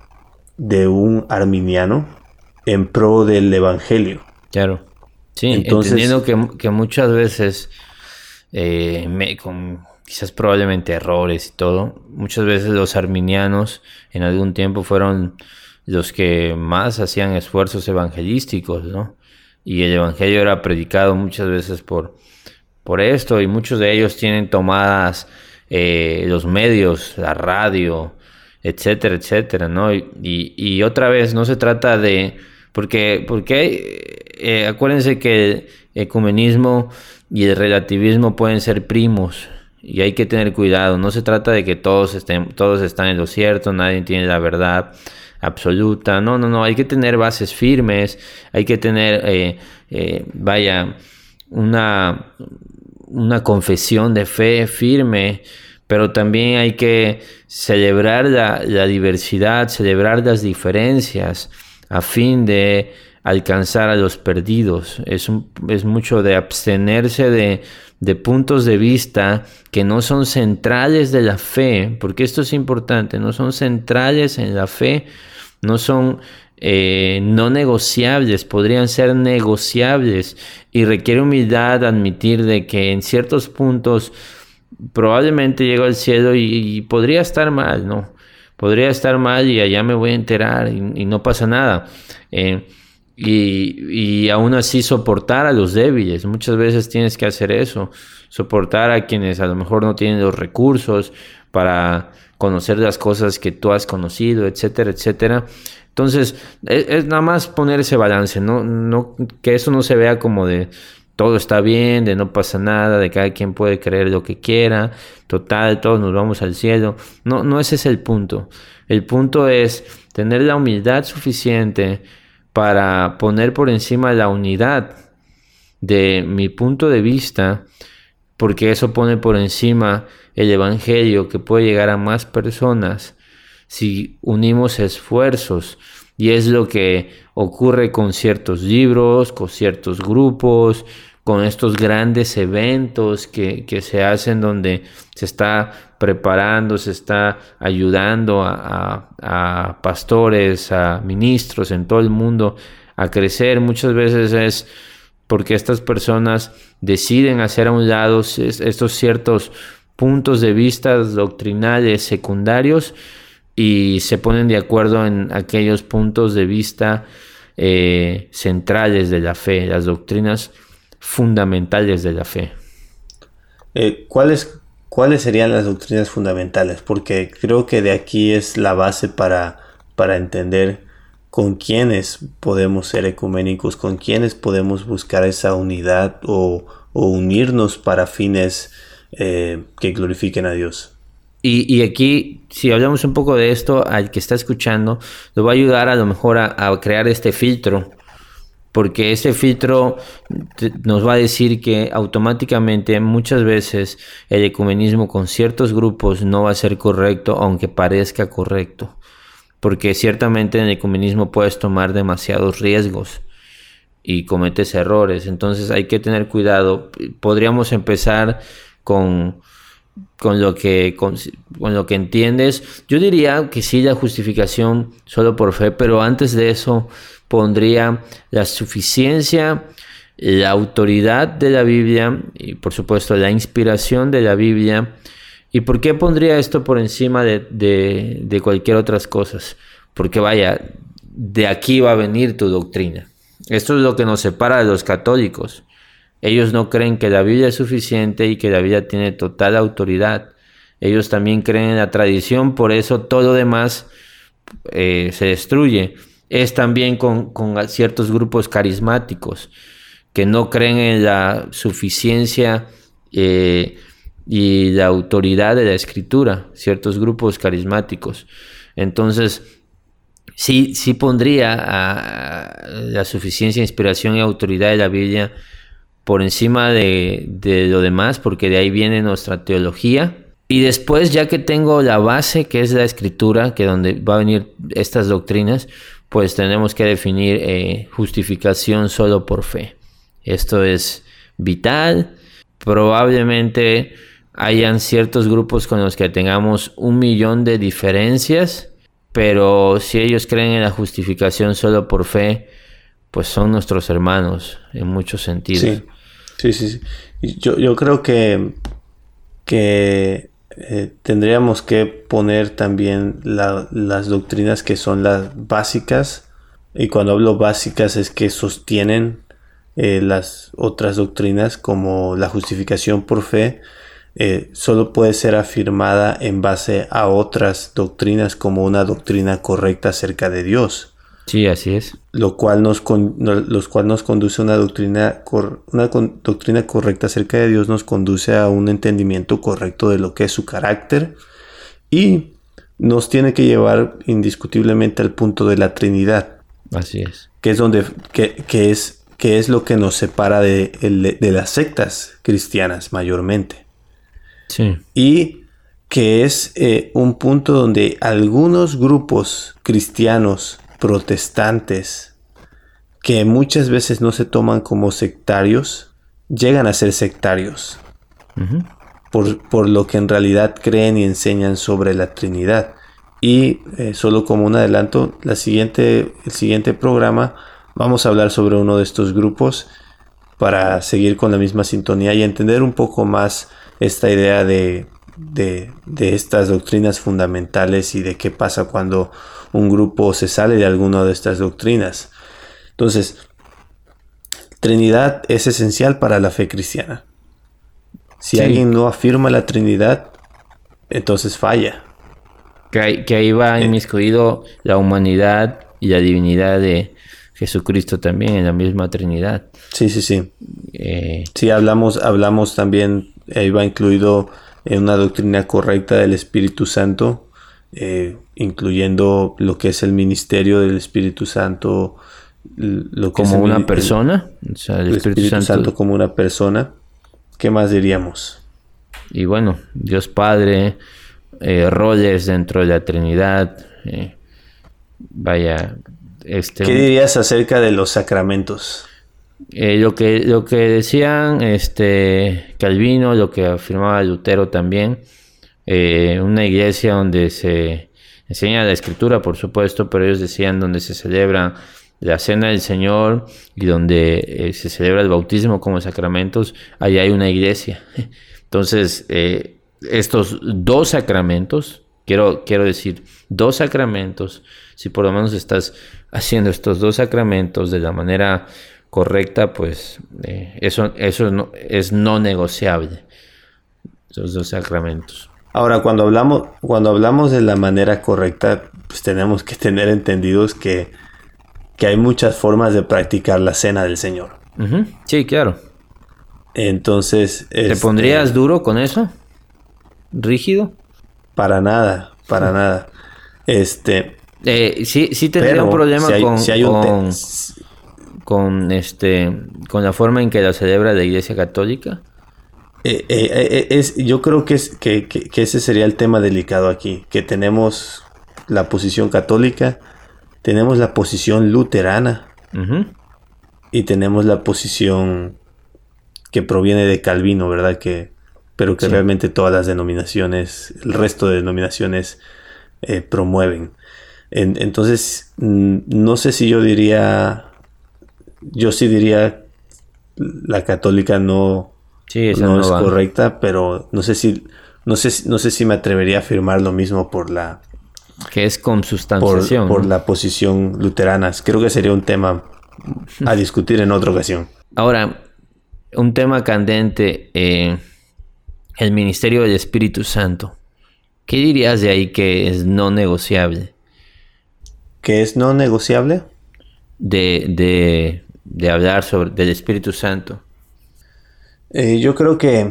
[SPEAKER 2] de un arminiano en pro del evangelio.
[SPEAKER 1] Claro. Sí, entonces, entendiendo que, que muchas veces, eh, me, con quizás probablemente errores y todo, muchas veces los arminianos en algún tiempo fueron los que más hacían esfuerzos evangelísticos, ¿no? Y el evangelio era predicado muchas veces por, por esto, y muchos de ellos tienen tomadas eh, los medios, la radio, etcétera, etcétera, ¿no? Y, y, y otra vez, no se trata de... Porque, porque eh, acuérdense que el ecumenismo y el relativismo pueden ser primos y hay que tener cuidado. No se trata de que todos estén, todos están en lo cierto, nadie tiene la verdad absoluta. No, no, no. Hay que tener bases firmes, hay que tener, eh, eh, vaya, una, una confesión de fe firme. Pero también hay que celebrar la, la diversidad, celebrar las diferencias, a fin de alcanzar a los perdidos. Es, un, es mucho de abstenerse de, de puntos de vista que no son centrales de la fe, porque esto es importante, no son centrales en la fe, no son eh, no negociables, podrían ser negociables, y requiere humildad admitir de que en ciertos puntos probablemente llego al cielo y, y podría estar mal, ¿no? Podría estar mal y allá me voy a enterar y, y no pasa nada. Eh, y, y aún así soportar a los débiles. Muchas veces tienes que hacer eso. Soportar a quienes a lo mejor no tienen los recursos para conocer las cosas que tú has conocido, etcétera, etcétera. Entonces, es, es nada más poner ese balance, ¿no? No, que eso no se vea como de... todo está bien, de no pasa nada, de cada quien puede creer lo que quiera, total, todos nos vamos al cielo. No, no ese es el punto. El punto es tener la humildad suficiente para poner por encima la unidad de mi punto de vista, porque eso pone por encima el evangelio que puede llegar a más personas si unimos esfuerzos. Y es lo que ocurre con ciertos libros, con ciertos grupos, con estos grandes eventos que, que se hacen donde se está preparando, se está ayudando a, a, a pastores, a ministros en todo el mundo a crecer. Muchas veces es porque estas personas deciden hacer a un lado estos ciertos puntos de vista doctrinales secundarios y se ponen de acuerdo en aquellos puntos de vista eh, centrales de la fe, las doctrinas fundamentales de la fe.
[SPEAKER 2] Eh, ¿cuáles, ¿Cuáles serían las doctrinas fundamentales? Porque creo que de aquí es la base para, para entender con quiénes podemos ser ecuménicos, con quiénes podemos buscar esa unidad o, o unirnos para fines eh, que glorifiquen a Dios.
[SPEAKER 1] Y, y aquí, si hablamos un poco de esto, al que está escuchando, lo va a ayudar a lo mejor a, a crear este filtro porque ese filtro te, nos va a decir que automáticamente muchas veces el ecumenismo con ciertos grupos no va a ser correcto, aunque parezca correcto, porque ciertamente en el ecumenismo puedes tomar demasiados riesgos y cometes errores. Entonces hay que tener cuidado. Podríamos empezar con, con, lo que, con, con lo que entiendes. Yo diría que sí, la justificación solo por fe, pero antes de eso pondría la suficiencia, la autoridad de la Biblia y por supuesto la inspiración de la Biblia. ¿Y por qué pondría esto por encima de, de, de cualquier otras cosas? Porque vaya, de aquí va a venir tu doctrina. Esto es lo que nos separa de los católicos. Ellos no creen que la Biblia es suficiente y que la Biblia tiene total autoridad. Ellos también creen en la tradición, por eso todo lo demás eh, se destruye. Es también con, con ciertos grupos carismáticos que no creen en la suficiencia eh, y la autoridad de la Escritura, ciertos grupos carismáticos. Entonces, sí, sí pondría a la suficiencia, inspiración y autoridad de la Biblia por encima de, de lo demás, porque de ahí viene nuestra teología. Y después, ya que tengo la base, que es la Escritura, que es donde va a venir estas doctrinas, pues tenemos que definir eh, justificación solo por fe. Esto es vital. Probablemente hayan ciertos grupos con los que tengamos un millón de diferencias, pero si ellos creen en la justificación solo por fe, pues son nuestros hermanos en muchos sentidos.
[SPEAKER 2] Sí, sí, sí. sí. Yo, yo creo que, que eh, tendríamos que poner también la, las doctrinas que son las básicas, y cuando hablo básicas es que sostienen eh, las otras doctrinas, como la justificación por fe. Eh, solo puede ser afirmada en base a otras doctrinas, como una doctrina correcta acerca de Dios.
[SPEAKER 1] Sí, así es.
[SPEAKER 2] Lo cual nos, con, no, los cual nos conduce a una doctrina, cor, una con, doctrina correcta acerca de Dios, nos conduce a un entendimiento correcto de lo que es su carácter, y nos tiene que llevar indiscutiblemente al punto de la Trinidad.
[SPEAKER 1] Así es.
[SPEAKER 2] Que es donde, que, que es, que es lo que nos separa de, de, de las sectas cristianas mayormente.
[SPEAKER 1] Sí.
[SPEAKER 2] Y que es eh, un punto donde algunos grupos cristianos protestantes, que muchas veces no se toman como sectarios, llegan a ser sectarios. Uh-huh. por, por lo que en realidad creen y enseñan sobre la Trinidad. Y eh, solo como un adelanto, la siguiente, el siguiente programa vamos a hablar sobre uno de estos grupos, para seguir con la misma sintonía y entender un poco más esta idea de, de, de estas doctrinas fundamentales y de qué pasa cuando un grupo se sale de alguna de estas doctrinas. Entonces, Trinidad es esencial para la fe cristiana. Si sí. alguien no afirma la Trinidad, entonces falla.
[SPEAKER 1] Que, hay, que ahí va inmiscuido eh. la humanidad y la divinidad de Jesucristo también en la misma Trinidad.
[SPEAKER 2] Sí, sí, sí. Eh, sí, hablamos, hablamos también, ahí va incluido en una doctrina correcta del Espíritu Santo, eh, incluyendo lo que es el ministerio del Espíritu Santo. Lo que
[SPEAKER 1] como
[SPEAKER 2] es el,
[SPEAKER 1] una persona.
[SPEAKER 2] El, o sea, el, el Espíritu, Espíritu Santo, Santo como una persona. ¿Qué más diríamos?
[SPEAKER 1] Y bueno, Dios Padre, eh, roles dentro de la Trinidad. Eh, vaya... Este,
[SPEAKER 2] ¿Qué dirías acerca de los sacramentos?
[SPEAKER 1] Eh, lo que lo que decían este Calvino, lo que afirmaba Lutero también, eh, una iglesia donde se enseña la Escritura, por supuesto, pero ellos decían donde se celebra la Cena del Señor y donde eh, se celebra el bautismo como sacramentos, allá hay una iglesia. Entonces, eh, estos dos sacramentos, quiero, quiero decir, dos sacramentos, si por lo menos estás haciendo estos dos sacramentos de la manera correcta, pues eh, eso, eso no, es no negociable, esos dos sacramentos.
[SPEAKER 2] Ahora, cuando hablamos, cuando hablamos de la manera correcta, pues tenemos que tener entendidos que, que hay muchas formas de practicar la Cena del Señor.
[SPEAKER 1] Uh-huh. Sí, claro.
[SPEAKER 2] Entonces...
[SPEAKER 1] ¿Te este, pondrías duro con eso? ¿Rígido?
[SPEAKER 2] Para nada, para nada. Este...
[SPEAKER 1] Eh, sí, sí tendría un problema
[SPEAKER 2] si hay,
[SPEAKER 1] con...
[SPEAKER 2] Si hay un
[SPEAKER 1] con...
[SPEAKER 2] te-
[SPEAKER 1] con este con la forma en que la celebra la Iglesia Católica?
[SPEAKER 2] Eh, eh, eh, es, yo creo que, es, que, que, que ese sería el tema delicado aquí, que tenemos la posición católica, tenemos la posición luterana uh-huh. y tenemos la posición que proviene de Calvino, ¿verdad? Que, pero que sí. realmente todas las denominaciones, el resto de denominaciones eh, promueven. En, entonces, no sé si yo diría, yo sí diría la católica no... Sí, esa no, no es va. correcta, pero no sé si no sé no sé si me atrevería a afirmar lo mismo por la
[SPEAKER 1] que es consubstanciación
[SPEAKER 2] por, por
[SPEAKER 1] ¿no?
[SPEAKER 2] la posición luterana. Creo que sería un tema a discutir en otra ocasión.
[SPEAKER 1] Ahora, un tema candente, eh, el ministerio del Espíritu Santo. ¿Qué dirías de ahí que es no negociable?
[SPEAKER 2] ¿Qué es no negociable?
[SPEAKER 1] De de de hablar sobre del Espíritu Santo.
[SPEAKER 2] Eh, yo creo que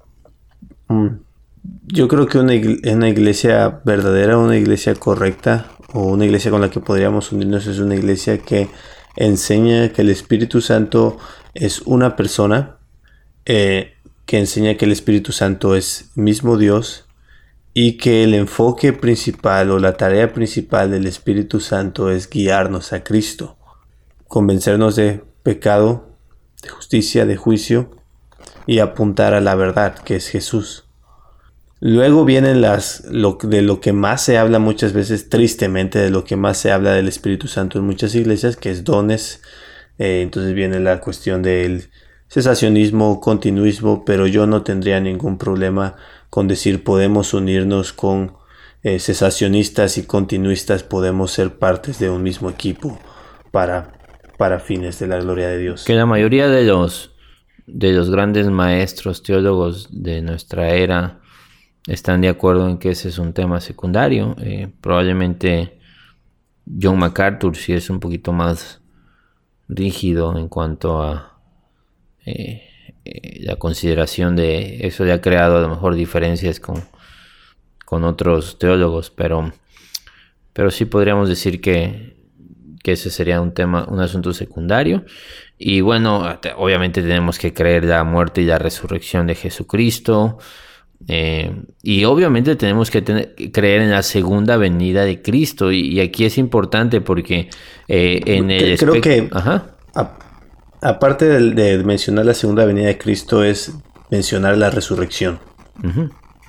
[SPEAKER 2] um, yo creo que una, iglesia, una iglesia verdadera, una iglesia correcta o una iglesia con la que podríamos unirnos es una iglesia que enseña que el Espíritu Santo es una persona, eh, que enseña que el Espíritu Santo es mismo Dios y que el enfoque principal o la tarea principal del Espíritu Santo es guiarnos a Cristo, convencernos de pecado, de justicia, de juicio y apuntar a la verdad, que es Jesús. Luego vienen las lo, de lo que más se habla muchas veces, tristemente, de lo que más se habla del Espíritu Santo en muchas iglesias, que es dones. Eh, entonces viene la cuestión del cesacionismo, continuismo, pero yo no tendría ningún problema con decir podemos unirnos con eh, cesacionistas y continuistas, podemos ser partes de un mismo equipo para, para fines de la gloria de Dios.
[SPEAKER 1] Que la mayoría de los de los grandes maestros teólogos de nuestra era están de acuerdo en que ese es un tema secundario. Eh, probablemente John MacArthur sí es un poquito más rígido en cuanto a eh, eh, la consideración de eso. Le ha creado a lo mejor diferencias con, con otros teólogos, pero, pero sí podríamos decir que, que ese sería un tema, un asunto secundario. Y bueno, obviamente tenemos que creer la muerte y la resurrección de Jesucristo. Eh, y obviamente tenemos que tener, creer en la segunda venida de Cristo. Y, y aquí es importante porque eh, en el
[SPEAKER 2] creo que
[SPEAKER 1] Ajá.
[SPEAKER 2] A, aparte de, de mencionar la segunda venida de Cristo es mencionar la resurrección. Uh-huh.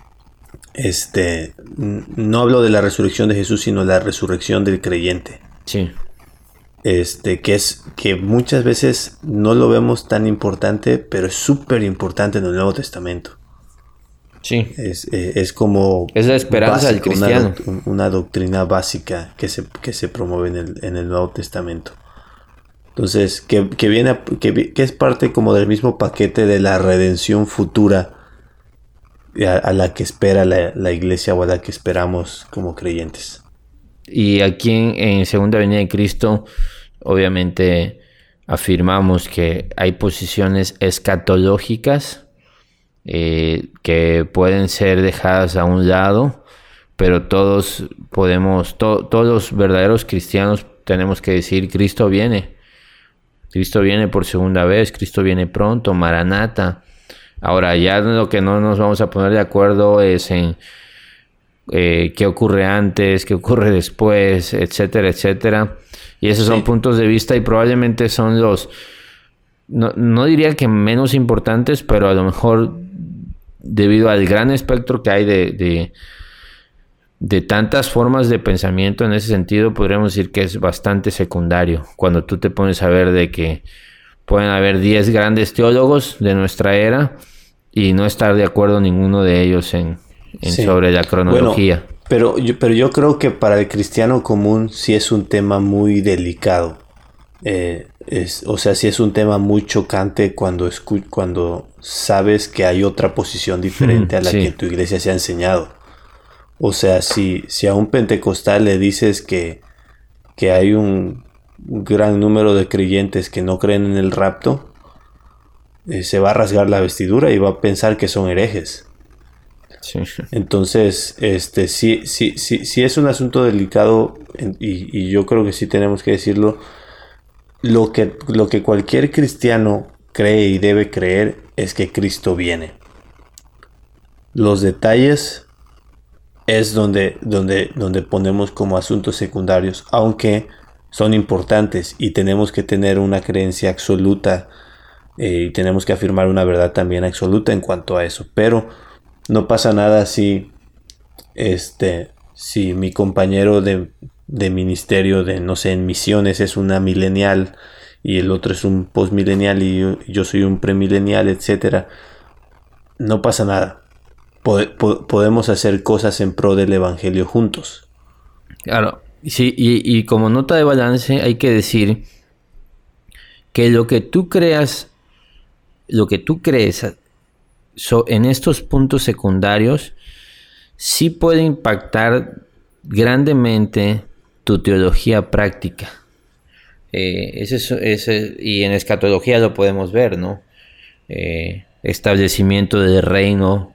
[SPEAKER 2] Este, no hablo de la resurrección de Jesús, sino la resurrección del creyente.
[SPEAKER 1] Sí.
[SPEAKER 2] Este, que es que muchas veces no lo vemos tan importante, pero es súper importante en el Nuevo Testamento.
[SPEAKER 1] Sí.
[SPEAKER 2] Es, eh, es como
[SPEAKER 1] es la esperanza del cristiano.
[SPEAKER 2] Una, una doctrina básica que se, que se promueve en el, en el Nuevo Testamento. Entonces, que, que viene a, que, que es parte como del mismo paquete de la redención futura a, a la que espera la, la iglesia o a la que esperamos como creyentes.
[SPEAKER 1] Y aquí en, en Segunda Venida de Cristo, obviamente afirmamos que hay posiciones escatológicas eh, que pueden ser dejadas a un lado, pero todos podemos, to, todos los verdaderos cristianos tenemos que decir: Cristo viene, Cristo viene por segunda vez, Cristo viene pronto, Maranata. Ahora, ya lo que no nos vamos a poner de acuerdo es en Eh, qué ocurre antes, qué ocurre después, etcétera, etcétera. Y esos sí. son puntos de vista y probablemente son los, no, no diría que menos importantes, pero a lo mejor debido al gran espectro que hay de, de, de tantas formas de pensamiento en ese sentido, podríamos decir que es bastante secundario. Cuando tú te pones a ver de que pueden haber diez grandes teólogos de nuestra era y no estar de acuerdo ninguno de ellos en En sí. sobre la cronología.
[SPEAKER 2] Bueno, pero, yo, pero yo creo que para el cristiano común sí es un tema muy delicado. Eh, es, o sea, sí es un tema muy chocante cuando, escu- cuando sabes que hay otra posición diferente a la sí. que tu iglesia se ha enseñado. O sea, si, si a un pentecostal le dices que, que hay un gran número de creyentes que no creen en el rapto, eh, se va a rasgar la vestidura y va a pensar que son herejes. Sí. Entonces, este, sí, sí, sí, sí es un asunto delicado y, y yo creo que sí tenemos que decirlo. lo que, lo que cualquier cristiano cree y debe creer es que Cristo viene. Los detalles es donde, donde, donde ponemos como asuntos secundarios, aunque son importantes y tenemos que tener una creencia absoluta eh, y tenemos que afirmar una verdad también absoluta en cuanto a eso. Pero no pasa nada si, este, si mi compañero de, de ministerio de, no sé, en misiones es una milenial y el otro es un postmilenial y yo, yo soy un premilenial, etcétera. No pasa nada. Podemos hacer cosas en pro del evangelio juntos.
[SPEAKER 1] Claro, sí, y, y como nota de balance hay que decir que lo que tú creas, lo que tú crees so, en estos puntos secundarios sí puede impactar grandemente tu teología práctica. Eh, ese, ese, y en escatología lo podemos ver, ¿no? Eh, establecimiento del reino,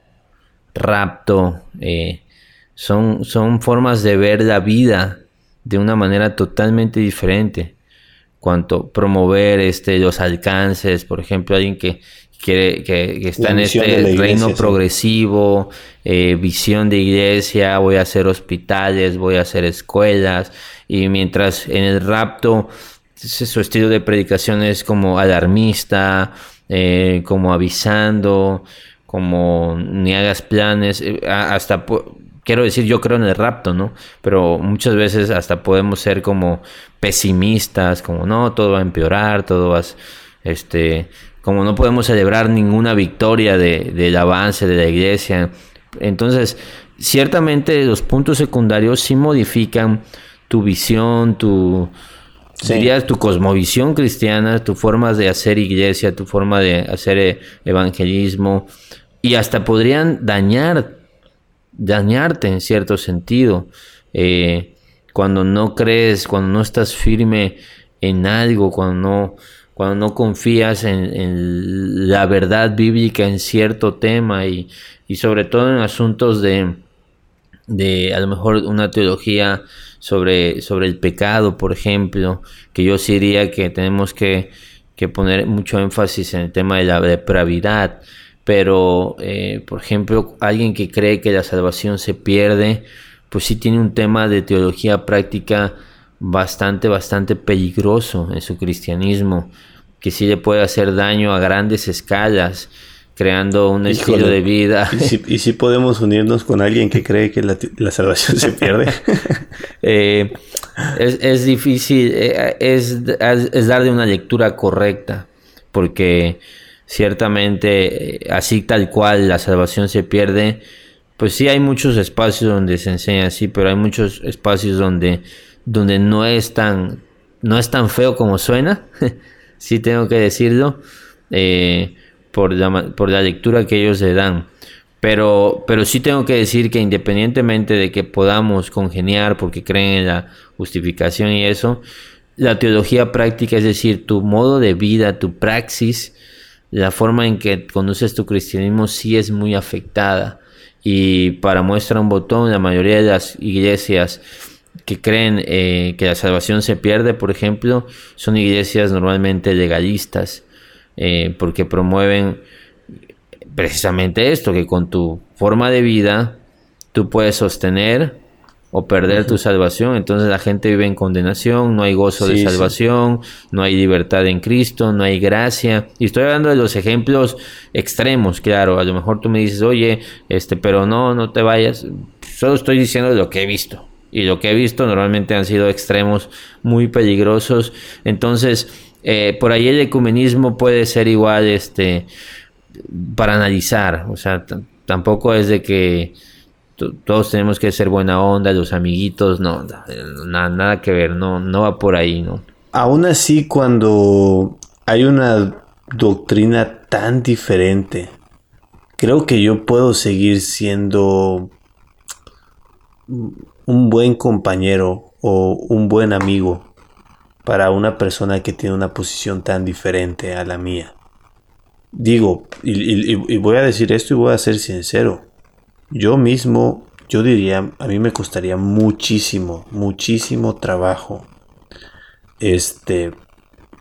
[SPEAKER 1] rapto, eh, son, son formas de ver la vida de una manera totalmente diferente. Cuanto promover este, los alcances, por ejemplo, alguien que quiere que, que está la en este iglesia, reino sí. progresivo, eh, visión de iglesia, voy a hacer hospitales, voy a hacer escuelas, y mientras en el rapto su estilo de predicación es como alarmista, eh, como avisando, como ni hagas planes, hasta quiero decir, yo creo en el rapto, ¿no? Pero muchas veces hasta podemos ser como pesimistas, como no, todo va a empeorar, todo va a, este, como no podemos celebrar ninguna victoria de, del avance de la iglesia. Entonces, ciertamente los puntos secundarios sí modifican tu visión, tu, sí. dirías, tu cosmovisión cristiana, tu forma de hacer iglesia, tu forma de hacer evangelismo, y hasta podrían dañar, dañarte en cierto sentido. Eh, cuando no crees, cuando no estás firme en algo, cuando no, cuando no confías en, en la verdad bíblica en cierto tema y, y sobre todo en asuntos de, de a lo mejor una teología sobre, sobre el pecado, por ejemplo, que yo sí diría que tenemos que, que poner mucho énfasis en el tema de la depravidad. Pero, eh, por ejemplo, alguien que cree que la salvación se pierde, pues sí tiene un tema de teología práctica bastante, bastante peligroso en su cristianismo, que sí le puede hacer daño a grandes escalas, creando un Híjole, estilo de vida.
[SPEAKER 2] ¿Y si, y si podemos unirnos con alguien que cree que la, la salvación se pierde?
[SPEAKER 1] eh, es, es difícil, eh, es, es darle una lectura correcta, porque ciertamente, así tal cual la salvación se pierde, pues sí hay muchos espacios donde se enseña así, pero hay muchos espacios donde, donde no es tan, no es tan feo como suena, sí tengo que decirlo, eh, por la, por la lectura que ellos le dan. Pero, pero sí tengo que decir que independientemente de que podamos congeniar porque creen en la justificación y eso, la teología práctica, es decir, tu modo de vida, tu praxis, la forma en que conduces tu cristianismo sí es muy afectada. Y para muestra un botón, la mayoría de las iglesias que creen eh, que la salvación se pierde, por ejemplo, son iglesias normalmente legalistas, eh, porque promueven precisamente esto, que con tu forma de vida tú puedes sostener o perder uh-huh. tu salvación. Entonces la gente vive en condenación, no hay gozo sí, de salvación, sí. no hay libertad en Cristo, no hay gracia. Y estoy hablando de los ejemplos extremos, claro. A lo mejor tú me dices, oye, este, pero no, no te vayas. Solo estoy diciendo lo que he visto. Y lo que he visto normalmente han sido extremos muy peligrosos. Entonces, eh, por ahí el ecumenismo puede ser igual, este, para analizar. O sea, t- tampoco es de que todos tenemos que ser buena onda, los amiguitos, no, nada, nada que ver, no, no va por ahí, ¿no?
[SPEAKER 2] Aún así, cuando hay una doctrina tan diferente, creo que yo puedo seguir siendo un buen compañero o un buen amigo para una persona que tiene una posición tan diferente a la mía. Digo, y, y, y voy a decir esto y voy a ser sincero. Yo mismo, yo diría, a mí me costaría muchísimo, muchísimo trabajo este,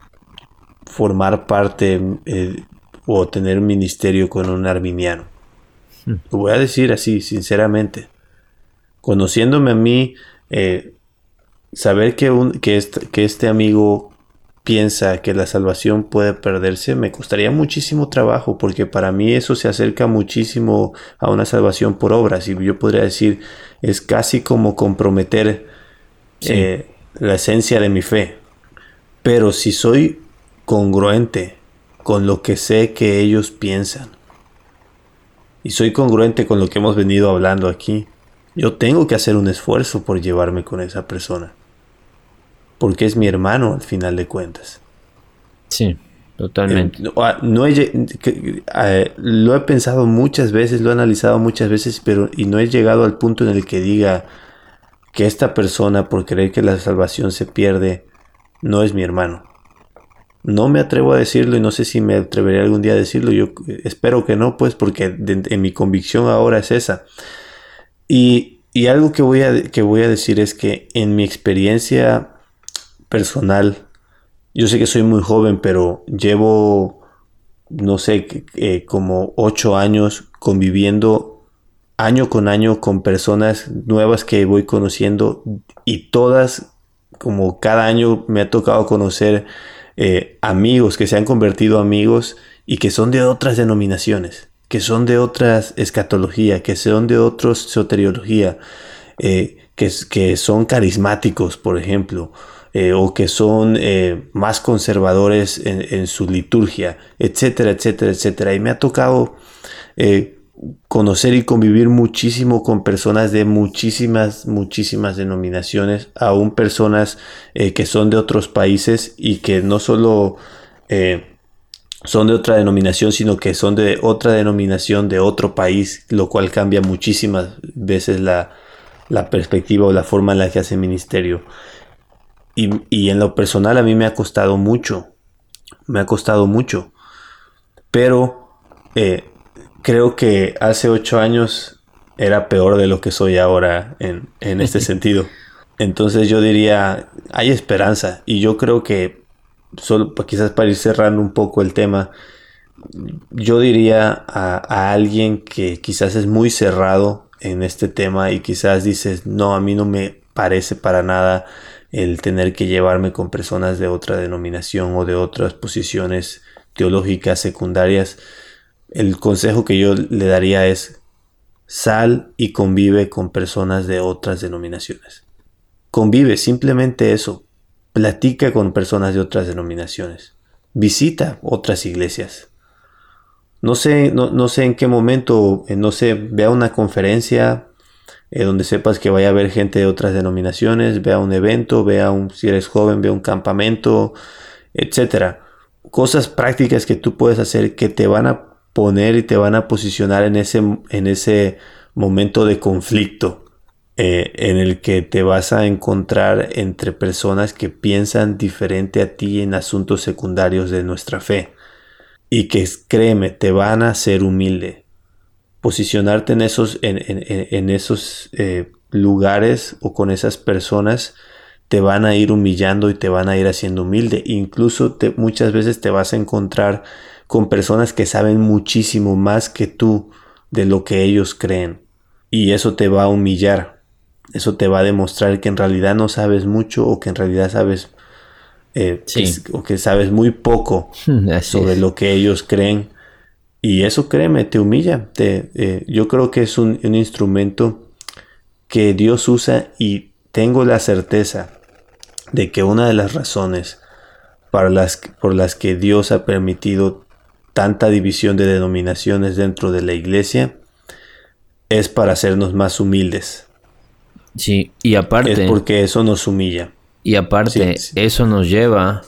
[SPEAKER 2] formar parte eh, o tener un ministerio con un arminiano. Hmm. Lo voy a decir así, sinceramente. Conociéndome a mí, eh, saber que, un, que, este, que este amigo piensa que la salvación puede perderse, me costaría muchísimo trabajo, porque para mí eso se acerca muchísimo a una salvación por obras, y yo podría decir, es casi como comprometer sí. eh, la esencia de mi fe. Pero si soy congruente con lo que sé que ellos piensan, y soy congruente con lo que hemos venido hablando aquí, yo tengo que hacer un esfuerzo por llevarme con esa persona, porque es mi hermano al final de cuentas.
[SPEAKER 1] Sí, totalmente.
[SPEAKER 2] Eh, no, no he, que, eh, lo he pensado muchas veces, lo he analizado muchas veces, pero y no he llegado al punto en el que diga que esta persona, por creer que la salvación se pierde, no es mi hermano. No me atrevo a decirlo, y no sé si me atreveré algún día a decirlo. Yo espero que no, pues, porque de, en mi convicción ahora es esa. Y, y algo que voy, a, que voy a decir es que en mi experiencia personal, yo sé que soy muy joven, pero llevo, no sé, eh, como ocho años conviviendo año con año con personas nuevas que voy conociendo, y todas, como cada año me ha tocado conocer eh, amigos que se han convertido amigos y que son de otras denominaciones, que son de otras escatología, que son de otros soteriología, eh, que, que son carismáticos, por ejemplo, eh, o que son eh, más conservadores en, en su liturgia, etcétera, etcétera, etcétera. Y me ha tocado eh, conocer y convivir muchísimo con personas de muchísimas, muchísimas denominaciones, aún personas eh, que son de otros países y que no solo eh, son de otra denominación, sino que son de otra denominación de otro país, lo cual cambia muchísimas veces la, la perspectiva o la forma en la que hace ministerio. Y, y en lo personal a mí me ha costado mucho, me ha costado mucho, pero eh, creo que hace ocho años era peor de lo que soy ahora en, en este sentido. Entonces yo diría, hay esperanza. Y yo creo que, solo quizás para ir cerrando un poco el tema, yo diría a, a alguien que quizás es muy cerrado en este tema y quizás dices, no, a mí no me parece para nada el tener que llevarme con personas de otra denominación o de otras posiciones teológicas secundarias. El consejo que yo le daría es: sal y convive con personas de otras denominaciones. Convive, simplemente eso. Platica con personas de otras denominaciones. Visita otras iglesias. No sé, no, no sé en qué momento, eh, no sé, ve a una conferencia eh, donde sepas que vaya a haber gente de otras denominaciones, ve a un evento, ve a un, si eres joven, ve a un campamento, etcétera. Cosas prácticas que tú puedes hacer que te van a poner y te van a posicionar en ese, en ese momento de conflicto eh, en el que te vas a encontrar entre personas que piensan diferente a ti en asuntos secundarios de nuestra fe, y que, créeme, te van a hacer humilde. Posicionarte en esos, en, en, en esos eh, lugares o con esas personas te van a ir humillando y te van a ir haciendo humilde. Incluso te, muchas veces te vas a encontrar con personas que saben muchísimo más que tú de lo que ellos creen. Y eso te va a humillar. Eso te va a demostrar que en realidad no sabes mucho, o que en realidad sabes eh, sí. que, o que sabes muy poco sobre es. lo que ellos creen. Y eso, créeme, te humilla. Te, eh, yo creo que es un, un instrumento que Dios usa, y tengo la certeza de que una de las razones para las, por las que Dios ha permitido tanta división de denominaciones dentro de la iglesia es para hacernos más humildes.
[SPEAKER 1] Sí, y aparte...
[SPEAKER 2] Es porque eso nos humilla.
[SPEAKER 1] Y aparte, sí, sí. eso nos lleva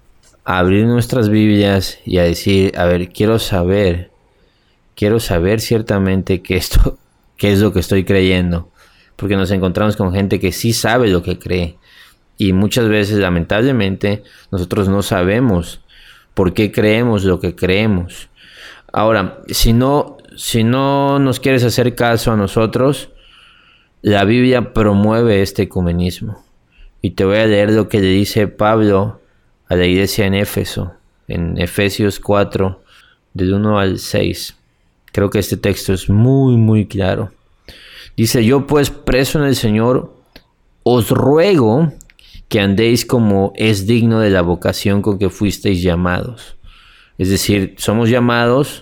[SPEAKER 1] a abrir nuestras Biblias y a decir, a ver, quiero saber, quiero saber ciertamente que esto, qué es lo que estoy creyendo. Porque nos encontramos con gente que sí sabe lo que cree. Y muchas veces, lamentablemente, nosotros no sabemos por qué creemos lo que creemos. Ahora, si no, si no nos quieres hacer caso a nosotros, la Biblia promueve este ecumenismo. Y te voy a leer lo que le dice Pablo a la iglesia en Éfeso. en Efesios cuatro, del uno al seis. Creo que este texto es muy, muy claro. Dice: yo pues, preso en el Señor, os ruego que andéis como es digno de la vocación con que fuisteis llamados. Es decir, somos llamados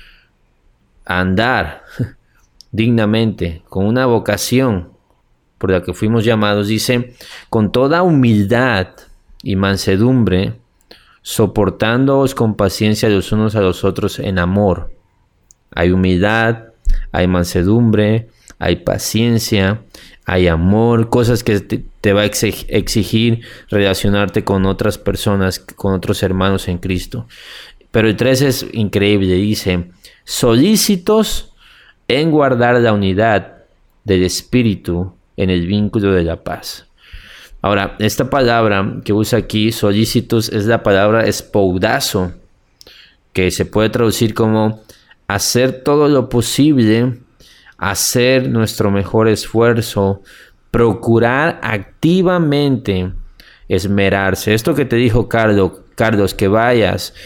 [SPEAKER 1] a andar dignamente, con una vocación por la que fuimos llamados. Dice: con toda humildad y mansedumbre, soportándoos con paciencia los unos a los otros en amor. Hay humildad, hay mansedumbre, hay paciencia, hay amor, cosas que te, te va a exigir relacionarte con otras personas, con otros hermanos en Cristo. Pero el tres es increíble, dice: solícitos en guardar la unidad del Espíritu en el vínculo de la paz. Ahora, esta palabra que usa aquí, solícitos, es la palabra espoudazo, que se puede traducir como hacer todo lo posible, hacer nuestro mejor esfuerzo, procurar activamente esmerarse. Esto que te dijo Carlos, Carlos, que vayas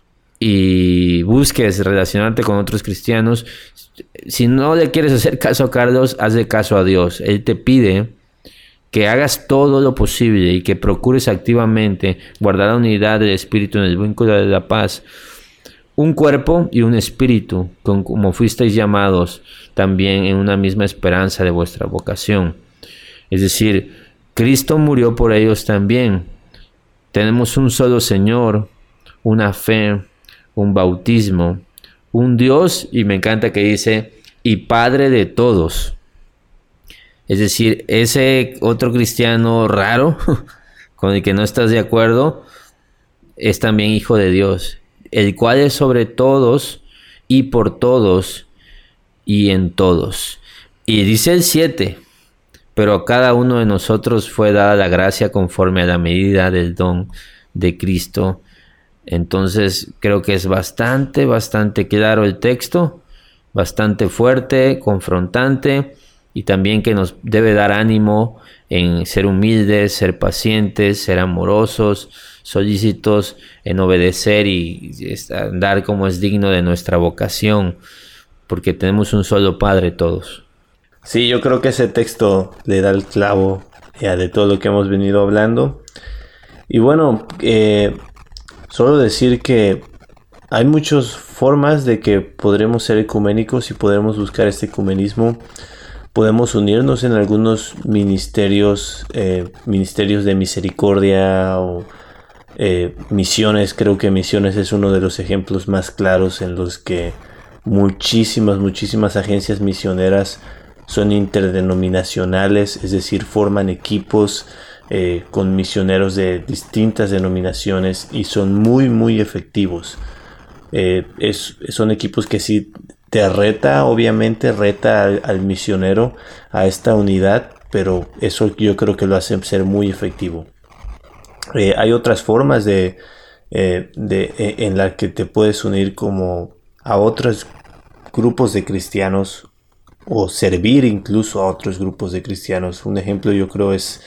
[SPEAKER 1] y busques relacionarte con otros cristianos. Si no le quieres hacer caso a Carlos, hazle caso a Dios. Él te pide que hagas todo lo posible y que procures activamente guardar la unidad del Espíritu en el vínculo de la paz. Un cuerpo y un espíritu, como fuisteis llamados también en una misma esperanza de vuestra vocación. Es decir, Cristo murió por ellos también. Tenemos un solo Señor, una fe, un bautismo, un Dios, y me encanta que dice, y Padre de todos. Es decir, ese otro cristiano raro, con el que no estás de acuerdo, es también hijo de Dios, el cual es sobre todos y por todos y en todos. Y dice el siete, pero a cada uno de nosotros fue dada la gracia conforme a la medida del don de Cristo. Entonces creo que es bastante, bastante claro el texto, bastante fuerte, confrontante, y también que nos debe dar ánimo en ser humildes, ser pacientes, ser amorosos, solícitos en obedecer y andar como es digno de nuestra vocación, porque tenemos un solo Padre todos.
[SPEAKER 2] Sí, yo creo que ese texto le da el clavo ya de todo lo que hemos venido hablando. Y bueno, eh, solo decir que hay muchas formas de que podremos ser ecuménicos y podremos buscar este ecumenismo. Podemos unirnos en algunos ministerios, eh, ministerios de misericordia o eh, misiones. Creo que misiones es uno de los ejemplos más claros en los que muchísimas, muchísimas agencias misioneras son interdenominacionales, es decir, forman equipos eh, con misioneros de distintas denominaciones y son muy, muy efectivos. Eh, es, son equipos que sí te reta, obviamente reta al, al misionero a esta unidad, pero eso yo creo que lo hace ser muy efectivo. Eh, hay otras formas de, eh, de eh, en las que te puedes unir como a otros grupos de cristianos o servir incluso a otros grupos de cristianos. Un ejemplo yo creo es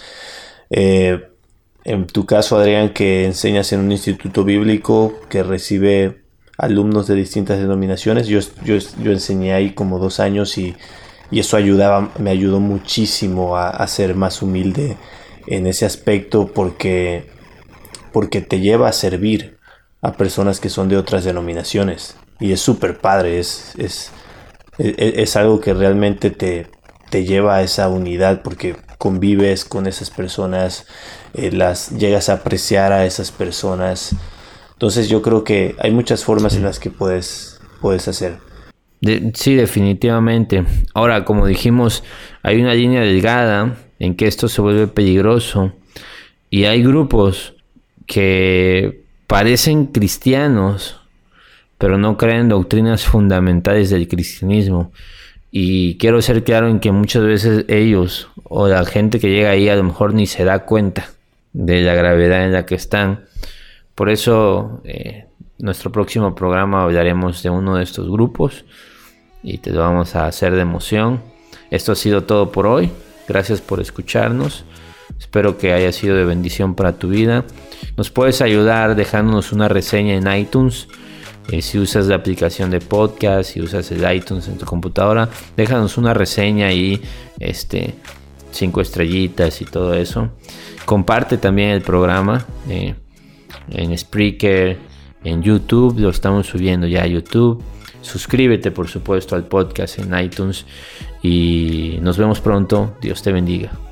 [SPEAKER 2] eh, en tu caso, Adrián, que enseñas en un instituto bíblico que recibe alumnos de distintas denominaciones. Yo, yo, yo enseñé ahí como dos años y, y eso ayudaba, me ayudó muchísimo a, a ser más humilde en ese aspecto porque, porque te lleva a servir a personas que son de otras denominaciones y es súper padre, es, es, es, es algo que realmente te, te lleva a esa unidad porque convives con esas personas, eh, las llegas a apreciar a esas personas. Entonces yo creo que hay muchas formas en las que puedes, puedes hacer.
[SPEAKER 1] De, sí, definitivamente. Ahora, como dijimos, hay una línea delgada en que esto se vuelve peligroso. Y hay grupos que parecen cristianos, pero no creen doctrinas fundamentales del cristianismo. Y quiero ser claro en que muchas veces ellos o la gente que llega ahí a lo mejor ni se da cuenta de la gravedad en la que están. Por eso, eh, nuestro próximo programa hablaremos de uno de estos grupos y te lo vamos a hacer de emoción. Esto ha sido todo por hoy. Gracias por escucharnos. Espero que haya sido de bendición para tu vida. Nos puedes ayudar dejándonos una reseña en iTunes. Eh, si usas la aplicación de podcast, si usas el iTunes en tu computadora, déjanos una reseña ahí, este, cinco estrellitas y todo eso. Comparte también el programa eh, en Spreaker, en YouTube, lo estamos subiendo ya a YouTube. Suscríbete, por supuesto, al podcast en iTunes y nos vemos pronto. Dios te bendiga.